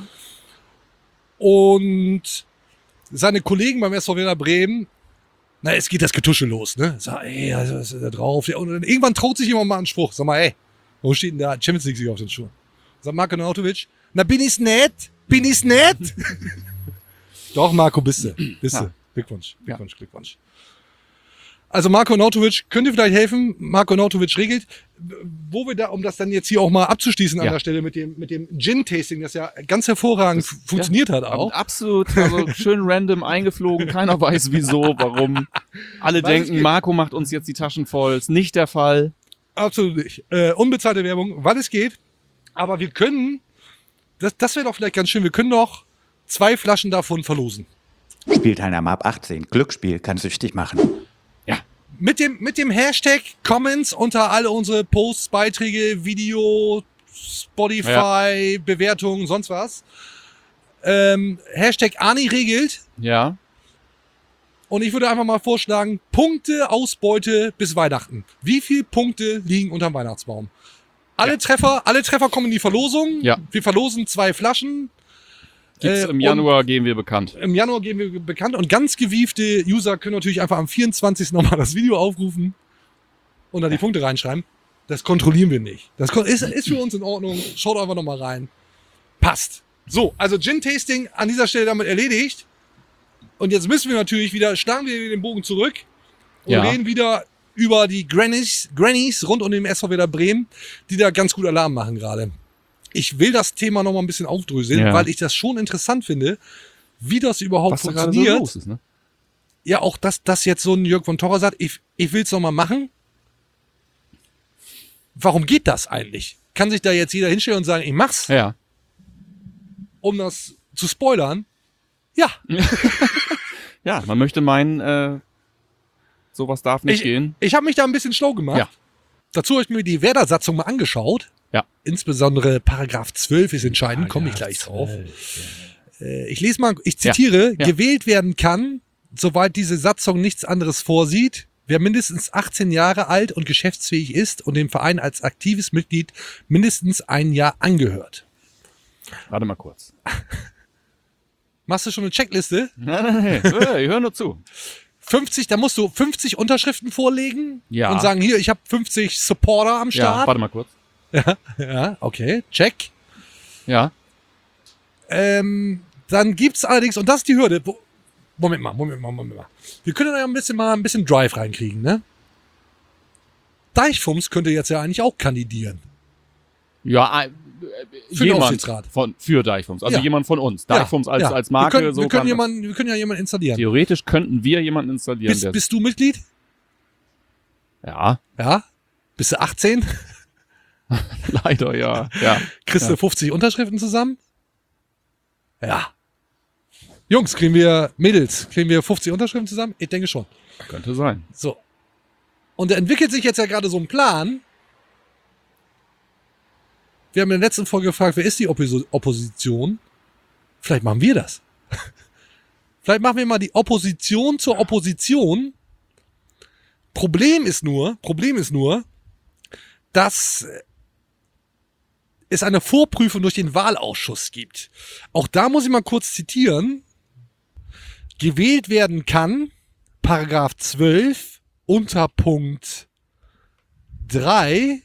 Und seine Kollegen beim S V Werder Bremen, na, es geht das Getusche los, ne? Sag, ey, was ist da drauf? Und dann irgendwann traut sich jemand mal einen Spruch. Sag mal, ey, wo steht denn da Champions League-Sieger auf den Schuhen? Sagt Marco Arnautovic, na, bin ich's nett? Bin ich's nett? Doch, Marco, bist du. Bist du. Ja. Glückwunsch, Glückwunsch, Glückwunsch. Also Marco Arnautovic, könnt ihr vielleicht helfen? Marco Arnautovic regelt, wo wir da, um das dann jetzt hier auch mal abzuschließen an Ja. der Stelle mit dem, mit dem Gin-Tasting, das ja ganz hervorragend Das- fu- funktioniert hat Aber auch. absolut, also schön random eingeflogen. Keiner weiß wieso, warum. Alle Weil es denken, geht. Marco macht uns jetzt die Taschen voll. Ist nicht der Fall. Absolut nicht. Äh, unbezahlte Werbung, weil es geht. Aber wir können, das, das wäre doch vielleicht ganz schön, wir können doch zwei Flaschen davon verlosen. Spielteilnahme ab achtzehn. Glücksspiel kann süchtig machen. Mit dem, mit dem Hashtag Comments unter alle unsere Posts, Beiträge, Video, Spotify, Bewertungen, sonst was. Ähm, Hashtag Arni regelt. Ja. Und ich würde einfach mal vorschlagen, Punkte Ausbeute bis Weihnachten. Wie viele Punkte liegen unterm Weihnachtsbaum? Alle Ja. Treffer, alle Treffer kommen in die Verlosung. Ja. Wir verlosen zwei Flaschen. Gibt's Äh, im Januar geben wir bekannt. Im Januar geben wir bekannt und ganz gewiefte User können natürlich einfach am vierundzwanzigsten nochmal das Video aufrufen und da die Punkte reinschreiben. Das kontrollieren wir nicht. Das kon- ist, ist für uns in Ordnung. Schaut einfach nochmal rein. Passt. So, also Gin-Tasting an dieser Stelle damit erledigt. Und jetzt müssen wir natürlich wieder, schlagen wir den Bogen zurück und Ja. reden wieder über die Grannies, Grannies rund um den S V Werder Bremen, die da ganz gut Alarm machen gerade. Ich will das Thema nochmal ein bisschen aufdröseln, Ja. weil ich das schon interessant finde, wie das überhaupt Was da gerade so funktioniert. los ist, ne? Ja, auch dass das jetzt so ein Jörg von Torra sagt, ich, ich will es nochmal machen. Warum geht das eigentlich? Kann sich da jetzt jeder hinstellen und sagen, ich mach's, Ja. um das zu spoilern? Ja. Ja, man möchte meinen, äh, sowas darf nicht Ich, gehen. ich habe mich da ein bisschen schlau gemacht. Ja. Dazu habe ich mir die Werder-Satzung mal angeschaut. Ja. Insbesondere Paragraph zwölf ist entscheidend, komme ich gleich drauf. Äh, Ich lese mal, ich zitiere, Ja. gewählt werden kann, soweit diese Satzung nichts anderes vorsieht, wer mindestens achtzehn Jahre alt und geschäftsfähig ist und dem Verein als aktives Mitglied mindestens ein Jahr angehört. Warte mal kurz. Machst du schon eine Checkliste? Nein, nein, nein. Hey, hör nur zu. fünfzig, da musst du fünfzig Unterschriften vorlegen Ja. und sagen, hier, ich habe fünfzig Supporter am Ja, Start. warte mal kurz. Ja, okay, check. Ja. Ähm, dann gibt's allerdings, und das ist die Hürde, wo, Moment mal, Moment mal, Moment mal. Wir können da ja ein bisschen mal ein bisschen Drive reinkriegen, ne? Deichfums könnte jetzt ja eigentlich auch kandidieren. Ja, äh, Für den jemand Aufsichtsrat. von, für Deichfums. Also Ja. jemand von uns. Deichfums als, Ja, als Marke. Wir können, so wir, können kann- jemanden, wir können ja jemanden installieren. Theoretisch könnten wir jemanden installieren. Bist, der, bist du Mitglied? ja, Ja. Bist du achtzehn? leider ja. Ja. Kriegst du fünfzig Unterschriften zusammen? Ja. Jungs, kriegen wir, Mädels, kriegen wir fünfzig Unterschriften zusammen? Ich denke schon. Könnte sein. So. Und da entwickelt sich jetzt ja gerade so ein Plan. Wir haben in der letzten Folge gefragt, wer ist die Oppos- Opposition? Vielleicht machen wir das. Vielleicht machen wir mal die Opposition zur Opposition. Problem ist nur, Problem ist nur, dass es eine Vorprüfung durch den Wahlausschuss gibt. Auch da muss ich mal kurz zitieren. Gewählt werden kann, Paragraph zwölf, Unterpunkt drei,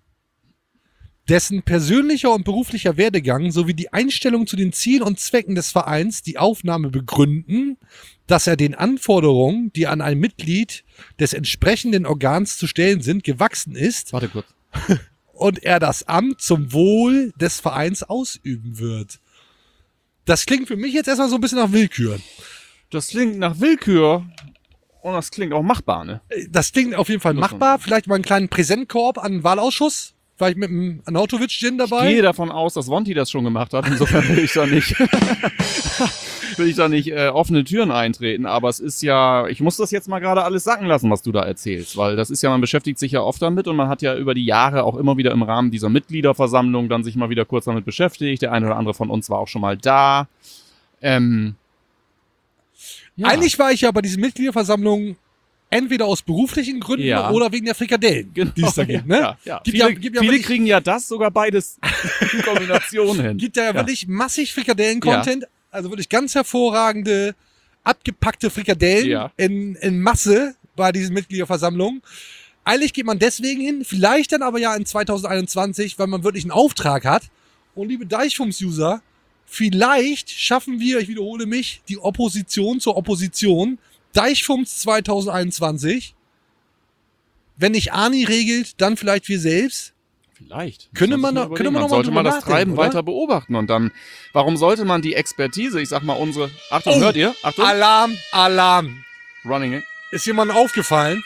dessen persönlicher und beruflicher Werdegang sowie die Einstellung zu den Zielen und Zwecken des Vereins die Aufnahme begründen, dass er den Anforderungen, die an ein Mitglied des entsprechenden Organs zu stellen sind, gewachsen ist. Warte kurz. Und er das Amt zum Wohl des Vereins ausüben wird. Das klingt für mich jetzt erstmal so ein bisschen nach Willkür. Das klingt nach Willkür und das klingt auch machbar, ne? Das klingt auf jeden Fall Muss machbar. man. Vielleicht mal einen kleinen Präsentkorb an den Wahlausschuss. Vielleicht mit einem Anautovic-Gin dabei. Ich gehe davon aus, dass Wonti das schon gemacht hat. Insofern will ich da nicht, will ich da nicht äh, offene Türen eintreten. Aber es ist ja, ich muss das jetzt mal gerade alles sacken lassen, was du da erzählst. Weil das ist ja, man beschäftigt sich ja oft damit und man hat ja über die Jahre auch immer wieder im Rahmen dieser Mitgliederversammlung dann sich mal wieder kurz damit beschäftigt. Der eine oder andere von uns war auch schon mal da. Ähm, ja. Eigentlich war ich ja bei diesen Mitgliederversammlungen entweder aus beruflichen Gründen Ja. oder wegen der Frikadellen, Genau, die es da gibt. Ne? Ja, ja. Gibt Viele, ja, gibt ja viele wirklich, kriegen ja das sogar beides in Kombination hin. gibt ja, Ja. wirklich massig Frikadellen-Content. Also wirklich ganz hervorragende, abgepackte Frikadellen Ja. in, in Masse bei diesen Mitgliederversammlungen. Eigentlich geht man deswegen hin, vielleicht dann aber ja in zwanzig einundzwanzig, weil man wirklich einen Auftrag hat. Und liebe Deichfumms-User, vielleicht schaffen wir, ich wiederhole mich, die Opposition zur Opposition. Deichfumms zwanzig einundzwanzig. Wenn nicht Arni regelt, dann vielleicht wir selbst. Vielleicht. Könnte Muss man sich noch- mal könnte überlegen. man noch mal sollte drüber man das nachdenken, Treiben oder? weiter beobachten und dann, warum sollte man die Expertise, ich sag mal unsere, Achtung, Oh. hört ihr? Achtung, Alarm, Alarm. running it. Ist jemandem aufgefallen?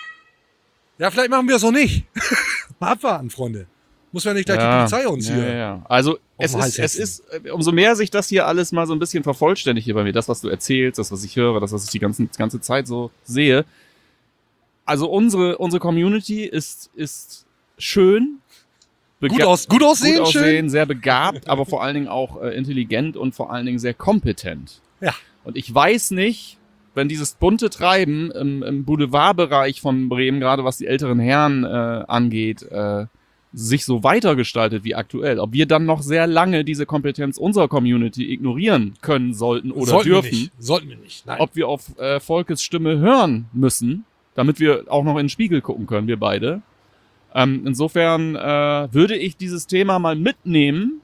Ja, vielleicht machen wir es auch nicht. Mal abwarten, Freunde. Muss ja nicht gleich die Polizei uns ja, hier. Ja, ja. Also es den Hals ist, es hetzen. ist, äh, umso mehr sich das hier alles mal so ein bisschen vervollständigt hier bei mir, das, was du erzählst, das, was ich höre, das, was ich die ganze, ganze Zeit so sehe. Also unsere, unsere Community ist, ist schön. Gut, aus, gut aussehen, gut schön. aussehen, sehr begabt, aber vor allen Dingen auch äh, intelligent und vor allen Dingen sehr kompetent. Ja. Und ich weiß nicht, wenn dieses bunte Treiben im, im Boulevardbereich von Bremen, gerade was die älteren Herren äh, angeht, äh, sich so weitergestaltet wie aktuell, ob wir dann noch sehr lange diese Kompetenz unserer Community ignorieren können sollten oder Sollten dürfen. wir nicht. Sollten wir nicht. Nein. Ob wir auf äh, Volkes Stimme hören müssen, damit wir auch noch in den Spiegel gucken können, wir beide. Ähm, insofern äh, würde ich dieses Thema mal mitnehmen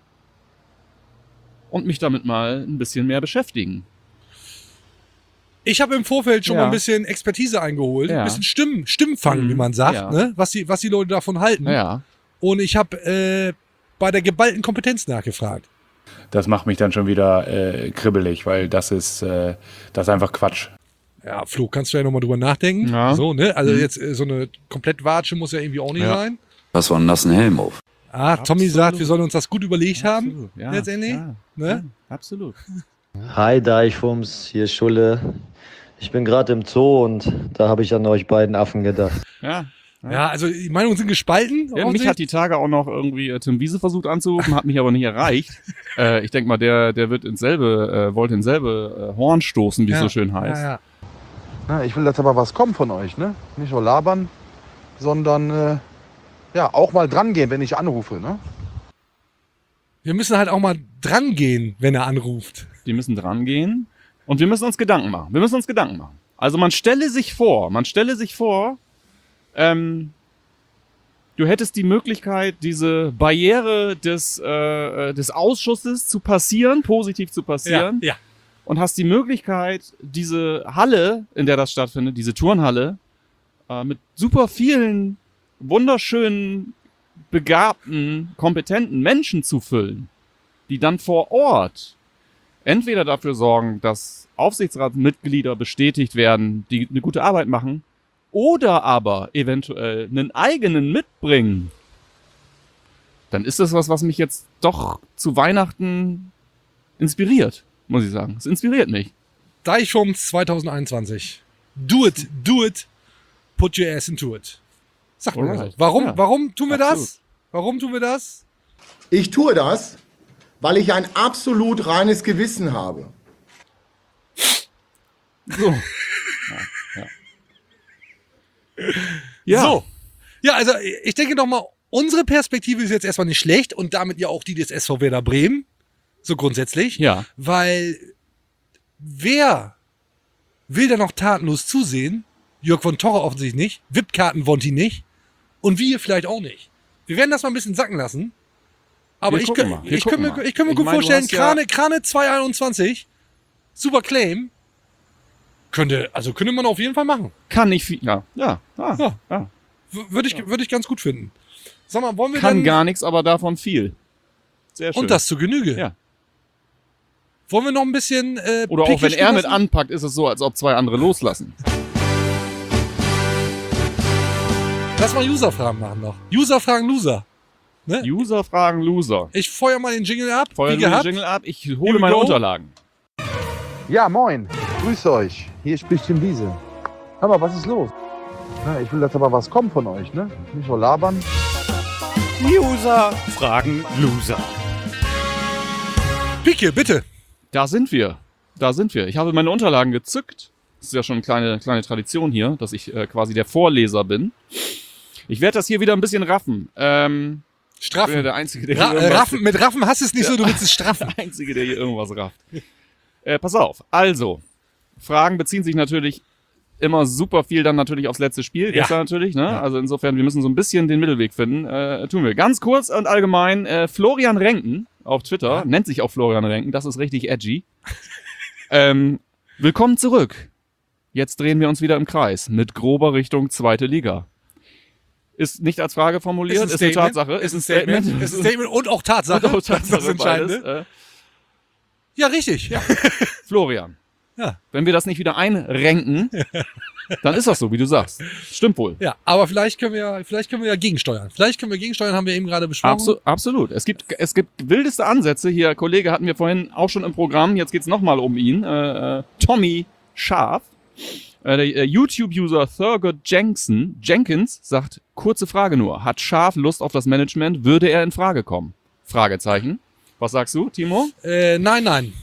und mich damit mal ein bisschen mehr beschäftigen. Ich habe im Vorfeld schon Ja. mal ein bisschen Expertise eingeholt, Ja. ein bisschen Stimmen, Stimmenfang, Mhm. wie man sagt, Ja. ne? was, die, was die Leute davon halten. Naja. Und ich habe äh, bei der geballten Kompetenz nachgefragt. Das macht mich dann schon wieder äh, kribbelig, weil das ist, äh, das ist einfach Quatsch. Ja, Flo, kannst du ja nochmal drüber nachdenken. Ja. So, ne? Also Mhm. jetzt äh, so eine Komplettwatsche muss ja irgendwie auch nicht Ja. sein. Was war einen nassen Helm auf? Ah, Tommy Absolut. sagt, wir sollen uns das gut überlegt haben. Absolut. Ja. letztendlich, Ja. ne? Ja, absolut. Hi Deichfumms, hier ist Schulle. Ich bin gerade im Zoo und da habe ich an euch beiden Affen gedacht. Ja. Ja, also die Meinungen sind gespalten. Ja, mich hat die Tage auch noch irgendwie äh, Tim Wiese versucht anzurufen, hat mich aber nicht erreicht. äh, ich denke mal, der, der wird ins selbe, äh, wollte ins selbe äh, Horn stoßen, wie es Ja. so schön heißt. Ja, ja. Na, ich will, dass aber was kommt von euch, ne? Nicht nur labern, sondern äh, ja, auch mal dran gehen, wenn ich anrufe, ne? Wir müssen halt auch mal dran gehen, wenn er anruft. Die müssen dran gehen und wir müssen uns Gedanken machen. Wir müssen uns Gedanken machen. Also man stelle sich vor, man stelle sich vor, ähm, du hättest die Möglichkeit, diese Barriere des, äh, des Ausschusses zu passieren, positiv zu passieren. Ja, ja. Und hast die Möglichkeit, diese Halle, in der das stattfindet, diese Turnhalle, äh, mit super vielen wunderschönen, begabten, kompetenten Menschen zu füllen, die dann vor Ort entweder dafür sorgen, dass Aufsichtsratsmitglieder bestätigt werden, die eine gute Arbeit machen, oder aber eventuell einen eigenen mitbringen, dann ist das was, was mich jetzt doch zu Weihnachten inspiriert, muss ich sagen. Es inspiriert mich. Deichfumms zwanzig einundzwanzig. Do it, do it, put your ass into it. Sag mal, Alright. warum, Ja. warum tun wir Absolut. das? Warum tun wir das? Ich tue das, weil ich ein absolut reines Gewissen habe. So. Ja. Ja. Ja. So. Ja, also ich denke noch mal, unsere Perspektive ist jetzt erstmal nicht schlecht und damit ja auch die des S V Werder Bremen. So grundsätzlich. Ja. Weil wer will da noch tatenlos zusehen? Jörg von Torre offensichtlich nicht. V I P-Karten Wonti nicht. Und wir vielleicht auch nicht. Wir werden das mal ein bisschen sacken lassen. Aber Wir ich, gucken kö- mal. Wir ich, könnte gucken mir, mal. ich könnte mir Ich gut meine, du vorstellen, hast ja- Krane, Krane zwei einundzwanzig, super Claim. Könnte, also könnte man auf jeden Fall machen. Kann nicht viel. Ja, ja, ja. Ja. ja. W- Würde ich, würde ich ganz gut finden. Sag mal, wollen wir Kann dann, gar nichts, aber davon viel. Sehr schön. und das zu Genüge. Ja. Wollen wir noch ein bisschen, äh, Oder auch wenn pickisch er mit lassen? anpackt, ist es so, als ob zwei andere loslassen. Lass mal User-Fragen machen noch. User-Fragen Loser. Ne? User fragen Loser. Ich feuer mal den Jingle ab, Feuer wie du den gehabt. Jingle ab, ich Here hole we meine go. Unterlagen. Ja, moin. Grüß euch. Hier spricht Tim Wiese. Hör mal, was ist los? Na, ich will, dass aber was kommt von euch, ne? Nicht nur labern. User fragen Loser. Picke, bitte. Da sind wir. Da sind wir. Ich habe meine Unterlagen gezückt. Das ist ja schon eine kleine, kleine Tradition hier, dass ich äh, quasi der Vorleser bin. Ich werde das hier wieder ein bisschen raffen. Ähm, Ich bin ja Straffen. der Einzige, der Ra hier äh, irgendwas- Raffen, mit Raffen hast du es nicht so, du willst es straffen. der Einzige, der hier irgendwas rafft. Äh, pass auf. Also, Fragen beziehen sich natürlich immer super viel dann natürlich aufs letzte Spiel. Ja. Gestern natürlich, ne? Also insofern, wir müssen so ein bisschen den Mittelweg finden. Äh, tun wir. Ganz kurz und allgemein, äh, Florian Renken auf Twitter, Ja. nennt sich auch Florian Renken, das ist richtig edgy. ähm, willkommen zurück. Jetzt drehen wir uns wieder im Kreis mit grober Richtung zweite Liga. Ist nicht als Frage formuliert, ist, eine Tatsache. Ist ein Statement. Ist ein Statement und auch Tatsache. Und auch Tatsache, das ist das Entscheidende. beides, äh, Ja, richtig. Ja. Florian, Ja. wenn wir das nicht wieder einrenken, dann ist das so, wie du sagst. Stimmt wohl. Ja, aber vielleicht können wir, vielleicht können wir ja gegensteuern. Vielleicht können wir gegensteuern, haben wir eben gerade besprochen. Absu absolut. Es gibt, es gibt wildeste Ansätze. Hier, Kollege hatten wir vorhin auch schon im Programm. Jetzt geht's nochmal um ihn. Äh, äh, Tommy Scharf. Äh, der äh, YouTube-User Thurgood Jenkins, Jenkins sagt, kurze Frage nur. Hat Scharf Lust auf das Management? Würde er in Frage kommen? Fragezeichen. Was sagst du, Timo? Äh, nein, nein.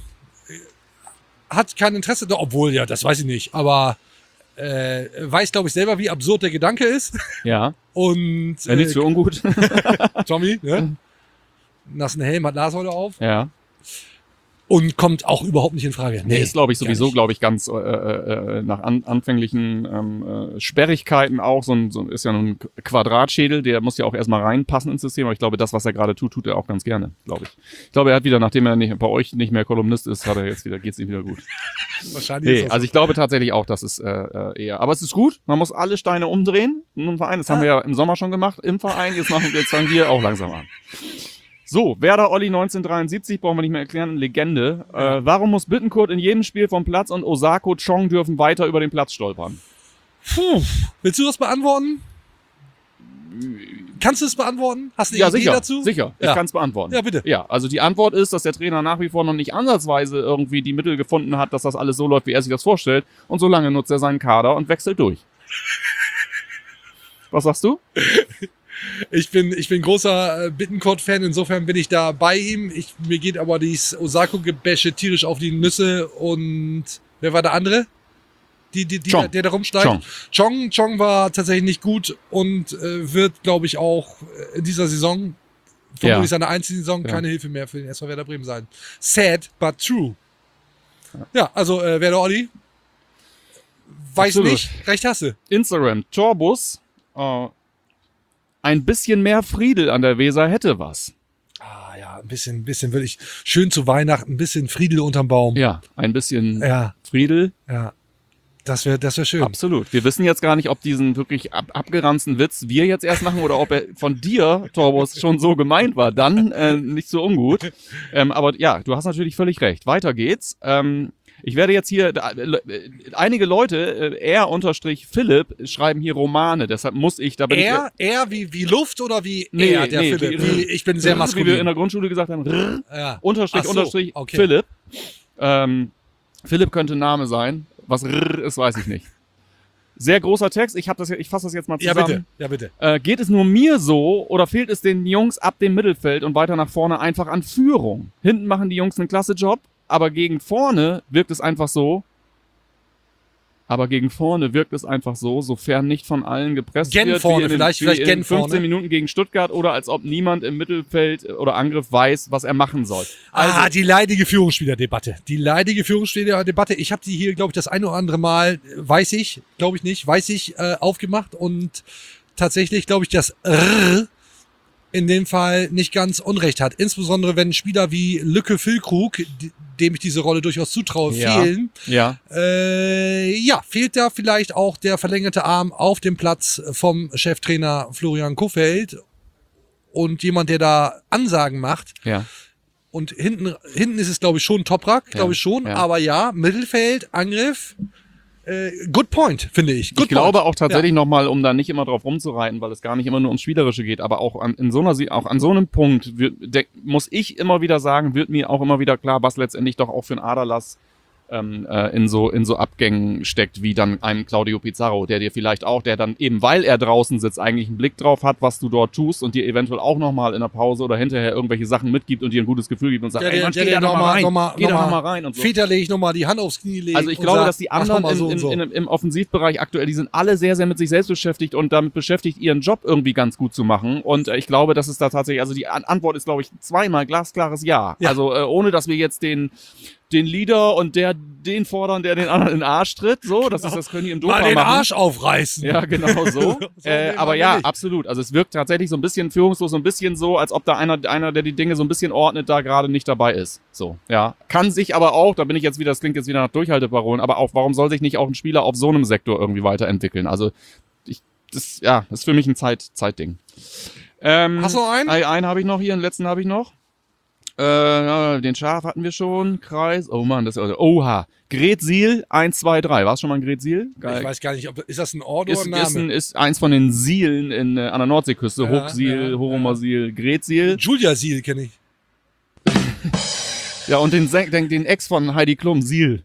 Hat kein Interesse, obwohl, ja, das weiß ich nicht, aber äh, weiß, glaube ich, selber, wie absurd der Gedanke ist. Ja. Und Äh, nichts für ungut. Tommy, ne? Nassen Helm, hat Nashäule auf ja. und kommt auch überhaupt nicht in Frage. Nee, ist, glaube ich, gar sowieso, nicht. glaube ich, ganz äh, äh, nach an, anfänglichen ähm, äh, Sperrigkeiten auch. So ein, so ist ja ein Quadratschädel, der muss ja auch erstmal reinpassen ins System. Aber ich glaube, das, was er gerade tut, tut er auch ganz gerne, glaube ich. Ich glaube, er hat wieder, nachdem er nicht, bei euch nicht mehr Kolumnist ist, hat er jetzt wieder, geht's ihm wieder gut. Wahrscheinlich Nee, ist das also ich glaube tatsächlich auch, dass es äh, äh, eher. Aber es ist gut, man muss alle Steine umdrehen im Verein. Das haben wir ja im Sommer schon gemacht, im Verein. Jetzt machen wir, jetzt fangen wir auch langsam an. So, Werder Olli neunzehnhundertdreiundsiebzig, brauchen wir nicht mehr erklären, Legende. Äh, warum muss Bittencourt in jedem Spiel vom Platz und Osako Chong dürfen weiter über den Platz stolpern? Puh. Willst du das beantworten? Kannst du es beantworten? Hast du eine Ja, Idee sicher, dazu? sicher. Ich Ja. kann es beantworten. Ja, bitte. Ja, also die Antwort ist, dass der Trainer nach wie vor noch nicht ansatzweise irgendwie die Mittel gefunden hat, dass das alles so läuft, wie er sich das vorstellt. Und so lange nutzt er seinen Kader und wechselt durch. Was sagst du? Ich bin, ich bin großer äh, Bittencourt-Fan, insofern bin ich da bei ihm. Ich, mir geht aber dieses Osako-Gebäsche tierisch auf die Nüsse und wer war der andere? Die, die, die, Chong. der, der da rumsteigt? Chong. Chong. Chong war tatsächlich nicht gut und äh, wird, glaube ich, auch in dieser Saison, vermutlich Ja. seine einzige Saison, Ja. keine Hilfe mehr für den S V Werder Bremen sein. Sad, but true. Ja, also äh, Werder Olli, weiß Absolut. nicht, recht hast du. Instagram, Torbus, äh, ein bisschen mehr Friedel an der Weser hätte was. Ah ja, ein bisschen, ein bisschen wirklich schön zu Weihnachten, ein bisschen Friedel unterm Baum. Ja, ein bisschen Ja, Friedel. ja. Das wäre das wär schön. Absolut. Wir wissen jetzt gar nicht, ob diesen wirklich ab abgeranzten Witz wir jetzt erst machen oder ob er von dir, Torbus, schon so gemeint war. Dann äh, nicht so ungut. Ähm, aber ja, du hast natürlich völlig recht. Weiter geht's. Ähm, ich werde jetzt hier, äh, einige Leute, äh, er unterstrich Philipp, schreiben hier Romane. Deshalb muss ich, da bin Er, er wie, wie Luft oder wie Nee, er, der nee, Philipp? wie- Wie, ich bin sehr ich, wie wir in maskulin. der Grundschule gesagt haben, rrr, Ja. unterstrich, Ach so, unterstrich, okay. Philipp. Ähm, Philipp könnte ein Name sein. Was rrr ist, weiß ich nicht. Sehr großer Text. Ich, hab das, ich fasse das jetzt mal Ja, zusammen. bitte. Ja, bitte. Äh, geht es nur mir so oder fehlt es den Jungs ab dem Mittelfeld und weiter nach vorne einfach an Führung? Hinten machen die Jungs einen klasse Job, aber gegen vorne wirkt es einfach so, aber gegen vorne wirkt es einfach so, sofern nicht von allen gepresst Gen wird. vorne, wie in den, vielleicht- wie vielleicht in Gen fünfzehn vorne. Minuten gegen Stuttgart oder als ob niemand im Mittelfeld oder Angriff weiß, was er machen soll. Also, ah, die leidige Führungsspielerdebatte. Die leidige Führungsspielerdebatte. Ich habe die hier, glaube ich, das eine oder andere Mal, weiß ich, glaube ich nicht, weiß ich, äh, aufgemacht und tatsächlich, glaube ich, das R in dem Fall nicht ganz unrecht hat. Insbesondere wenn Spieler wie Lücke Füllkrug, d- dem ich diese Rolle durchaus zutraue, Ja. fehlen. ja. Äh, ja, fehlt da vielleicht auch der verlängerte Arm auf dem Platz vom Cheftrainer Florian Kohfeldt und jemand, der da Ansagen macht. Ja. Und hinten, hinten ist es, glaube ich, schon Toprak, glaube Ja, ich schon. ja. Aber ja, Mittelfeld, Angriff, äh, good point, finde ich. Good Ich glaube point. auch tatsächlich nochmal, um da nicht immer drauf rumzureiten, weil es gar nicht immer nur ums Spielerische geht, aber auch an, in so einer, Si- auch an so einem Punkt wird, der, muss ich immer wieder sagen, wird mir auch immer wieder klar, was letztendlich doch auch für ein Aderlass ähm, äh, in so in so Abgängen steckt, wie dann ein Claudio Pizarro, der dir vielleicht auch, der dann eben, weil er draußen sitzt, eigentlich einen Blick drauf hat, was du dort tust und dir eventuell auch nochmal in der Pause oder hinterher irgendwelche Sachen mitgibt und dir ein gutes Gefühl gibt und sagt, Der, ey, der, Mann, der, geh da der noch mal rein, noch mal, geh da noch noch mal mal rein und so. väterlich nochmal die Hand aufs Knie legen. Also ich und glaube, sagt, dass die mach anderen doch mal so in, und so. in, in, im Offensivbereich aktuell, die sind alle sehr, sehr mit sich selbst beschäftigt und damit beschäftigt, ihren Job irgendwie ganz gut zu machen. Und äh, ich glaube, dass es da tatsächlich, also die An- Antwort ist, glaube ich, zweimal glasklares Ja. Ja. Also äh, ohne, dass wir jetzt den den Leader und der den fordern, der den anderen in den Arsch tritt. So, das ist, das können die im Dopa Mal den machen. Arsch aufreißen. Ja, genau so. äh, den aber mal ja, nicht. absolut. Also es wirkt tatsächlich so ein bisschen führungslos, so ein bisschen so, als ob da einer, einer, der die Dinge so ein bisschen ordnet, da gerade nicht dabei ist. So, ja. Kann sich aber auch, da bin ich jetzt wieder, das klingt jetzt wieder nach Durchhalteparolen, aber auch, warum soll sich nicht auch ein Spieler auf so einem Sektor irgendwie weiterentwickeln? Also, ich, das, ja, das ist für mich ein Zeit, Zeitding. Ähm, Hast du noch einen? Einen, einen habe ich noch hier, den letzten habe ich noch. Äh, ja, den Schaf hatten wir schon, Kreis, oh Mann, das ist, oha, Gretsiel, eins, zwei, drei, war es schon mal ein Gretsiel? Ich weiß gar nicht, ob, ist das ein Ort Ist, oder ein ist, ein, Name? ist eins von den Sielen in, äh, an der Nordseeküste, Ja, Hochsiel, ja, Horomersiel, Gretsiel. Julia Siel kenne ich. Ja, und den, Sen- den, den Ex von Heidi Klum, Siel.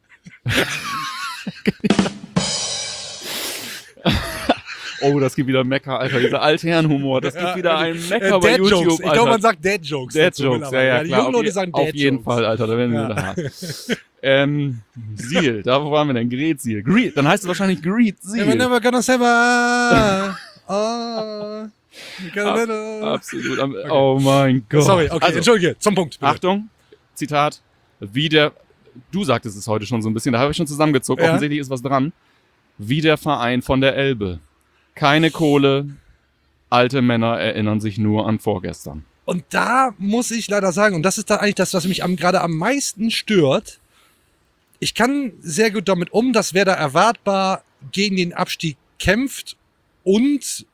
Oh, das gibt wieder Mecker, Alter, dieser Altherrenhumor, das gibt wieder einen Mecker Äh, bei Dad YouTube, Jokes. Ich Alter. glaube, man sagt Dad Jokes. Dad dazu Jokes, ja, mittlerweile. ja, Die klar. jungen Auf, Leute je, sagen auf Dad jeden Jokes. Fall, Alter, da werden wir Ja. wieder hart. ähm, Siel, da wo waren wir denn? Gretsiel. Greet, dann heißt es wahrscheinlich Gretsiel. Never, never gonna say bye. Ah, Ab, absolut. am- Oh mein Gott. Sorry, okay, Also, entschuldige, zum Punkt. bitte. Achtung, Zitat, wie der, du sagtest es heute schon so ein bisschen, da habe ich schon zusammengezuckt, Ja. offensichtlich ist was dran. Wie der Verein von der Elbe. Keine Kohle, alte Männer erinnern sich nur an vorgestern. Und da muss ich leider sagen, und das ist da eigentlich das, was mich am, gerade am meisten stört. Ich kann sehr gut damit um, dass wer da erwartbar gegen den Abstieg kämpft und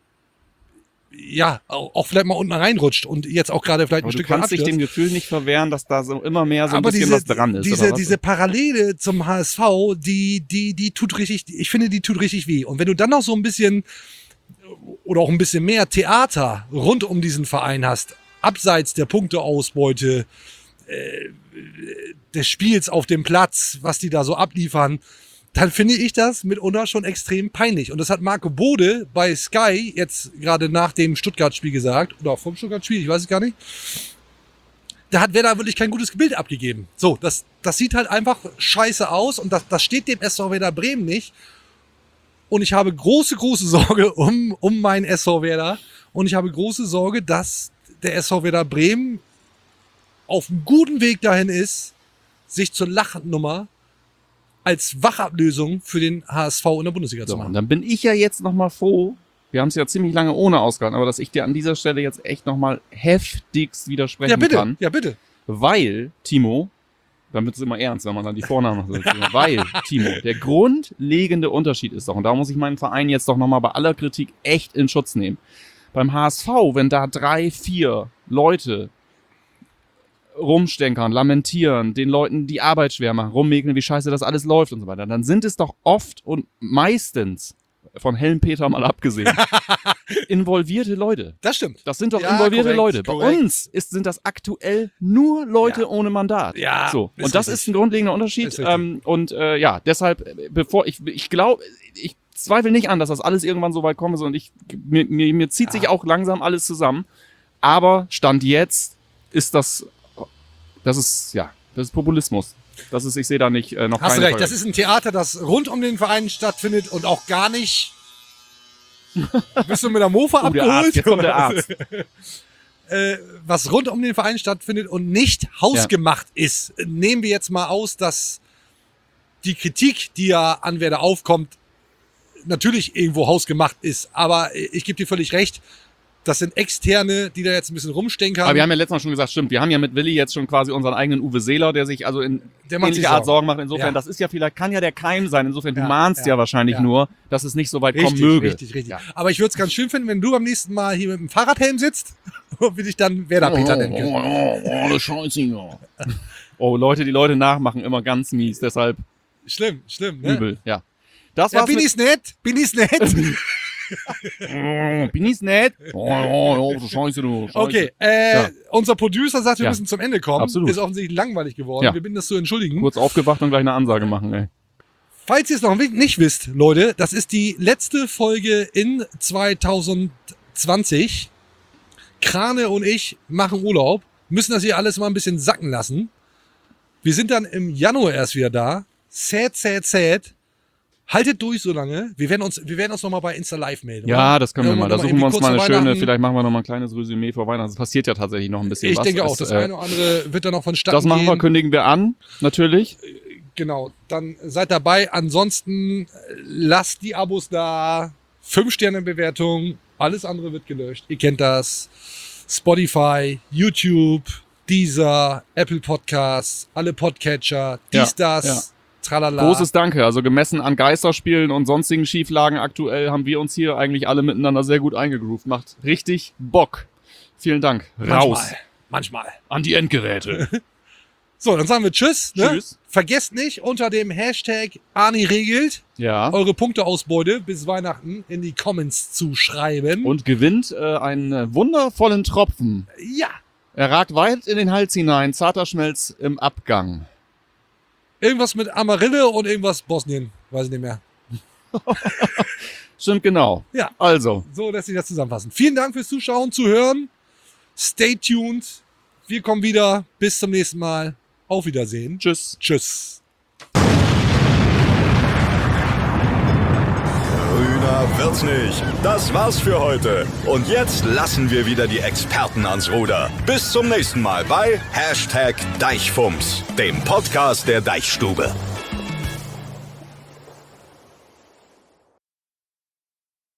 ja, auch, auch vielleicht mal unten reinrutscht und jetzt auch gerade vielleicht Aber ein du Stück kannst dich abstürzt. dem Gefühl nicht verwehren, dass da so immer mehr so ein Aber bisschen diese, was dran ist. diese, oder was? diese Parallele zum H S V, die, die, die tut richtig, ich finde, die tut richtig weh. Und wenn du dann noch so ein bisschen oder auch ein bisschen mehr Theater rund um diesen Verein hast, abseits der Punkteausbeute, äh, des Spiels auf dem Platz, was die da so abliefern, dann finde ich das mitunter schon extrem peinlich. Und das hat Marco Bode bei Sky jetzt gerade nach dem Stuttgart-Spiel gesagt, oder vom Stuttgart-Spiel, ich weiß es gar nicht. Da hat Werder wirklich kein gutes Bild abgegeben. So, das, das sieht halt einfach scheiße aus und das, das steht dem S V Werder Bremen nicht. Und ich habe große, große Sorge um, um meinen S V Werder. Und ich habe große Sorge, dass der S V Werder Bremen auf einem guten Weg dahin ist, sich zur Lachnummer als Wachablösung für den H S V in der Bundesliga So, zu und machen. dann bin ich ja jetzt nochmal froh, wir haben es ja ziemlich lange ohne ausgehalten, aber dass ich dir an dieser Stelle jetzt echt nochmal heftigst widersprechen Ja, bitte, kann. ja, bitte. Weil, Timo, dann wird es immer ernst, wenn man dann die Vornamen sagt. Weil, Timo, der grundlegende Unterschied ist doch, und da muss ich meinen Verein jetzt doch nochmal bei aller Kritik echt in Schutz nehmen. Beim H S V, wenn da drei, vier Leute rumstenkern, lamentieren, den Leuten die Arbeit schwer machen, rummäkeln, wie scheiße das alles läuft und so weiter, dann sind es doch oft und meistens, von Helmpeter mal abgesehen, involvierte Leute. Das stimmt. Das sind doch Ja, involvierte korrekt, Leute. Bei korrekt. uns ist, sind das aktuell nur Leute Ja. ohne Mandat. Ja, so. ist Und das richtig. ist ein grundlegender Unterschied. Ist richtig. Ähm, und äh, ja, deshalb, äh, bevor ich, ich glaube, ich zweifle nicht an, dass das alles irgendwann so weit kommen soll. Und ich, mir, mir, mir zieht sich auch langsam alles zusammen. Aber Stand jetzt ist das, das ist, ja, das ist Populismus. Das ist, ich sehe da nicht äh, noch Hast keine du recht, Folge. das ist ein Theater, das rund um den Verein stattfindet und auch gar nicht. Bist du mit der Mofa Oh, der abgeholt? Arzt, jetzt kommt der Arzt. äh, was rund um den Verein stattfindet und nicht hausgemacht ja. ist. Nehmen wir jetzt mal aus, dass die Kritik, die ja an Werder aufkommt, natürlich irgendwo hausgemacht ist. Aber ich gebe dir völlig recht, das sind Externe, die da jetzt ein bisschen rumstenkern. Aber wir haben ja letztes Mal schon gesagt, stimmt, wir haben ja mit Willi jetzt schon quasi unseren eigenen Uwe Seeler, der sich also in der macht ähnlicher Art Sorgen macht. Insofern, ja. das ist ja vielleicht, kann ja der Keim sein. Insofern, du Ja, mahnst ja, ja, wahrscheinlich ja. nur, dass es nicht so weit Richtig, kommen möge. richtig, richtig. Ja. Aber ich würde es ganz schön finden, wenn du beim nächsten Mal hier mit dem Fahrradhelm sitzt und wir dich dann Werder-Peter nennen können. Oh, oh, oh, oh, Scheiße, ja. Oh, Leute, die Leute nachmachen immer ganz mies, deshalb Schlimm, schlimm, ne? übel, ja. Das Ja, war's bin mit- ich's nett? Bin ich's nett? Oh, bin ich's nett? Oh, oh, oh, Scheiße, du. Scheiße. Okay, äh, Ja. unser Producer sagt, wir Ja. müssen zum Ende kommen. Absolut. Ist offensichtlich langweilig geworden. Ja. Wir bitten das zu entschuldigen. Kurz aufgewacht und gleich eine Ansage machen, ey. Falls ihr es noch nicht wisst, Leute, das ist die letzte Folge in zwanzig zwanzig. Krane und ich machen Urlaub, müssen das hier alles mal ein bisschen sacken lassen. Wir sind dann im Januar erst wieder da. Sad, sad, sad. Haltet durch so lange. Wir werden uns, wir werden uns nochmal bei Insta Live melden. Ja, oder? das können wir Irgendwann mal. Da noch suchen wir irgendwie uns mal eine kurz vor schöne, Weihnachten. vielleicht machen wir noch mal ein kleines Resümee vor Weihnachten. Es passiert ja tatsächlich noch ein bisschen Ich was. denke auch, Es, das äh, eine oder andere wird da noch vonstatten Das machen wir, gehen. kündigen wir an, natürlich. Genau, dann seid dabei. Ansonsten äh, lasst die Abos da. Fünf Sterne Bewertung. Alles andere wird gelöscht. Ihr kennt das. Spotify, YouTube, Deezer, Apple Podcasts, alle Podcatcher, dies, Ja, das, ja. tralala. Großes Danke. Also gemessen an Geisterspielen und sonstigen Schieflagen aktuell haben wir uns hier eigentlich alle miteinander sehr gut eingegroovt. Macht richtig Bock. Vielen Dank. Raus. Manchmal. Manchmal. An die Endgeräte. So, dann sagen wir Tschüss. Ne? Tschüss. Vergesst nicht, unter dem Hashtag Arni regelt Ja. eure Punkteausbeute bis Weihnachten in die Comments zu schreiben. Und gewinnt äh, einen äh, wundervollen Tropfen. Ja. Er ragt weit in den Hals hinein. Zarter Schmelz im Abgang. Irgendwas mit Amarille und irgendwas Bosnien. Weiß ich nicht mehr. Stimmt, genau. Ja. Also. So lässt sich das zusammenfassen. Vielen Dank fürs Zuschauen, Zuhören. Stay tuned. Wir kommen wieder. Bis zum nächsten Mal. Auf Wiedersehen. Tschüss. Tschüss. Grüner wird's nicht. Das war's für heute. Und jetzt lassen wir wieder die Experten ans Ruder. Bis zum nächsten Mal bei Hashtag Deichfumms, dem Podcast der Deichstube.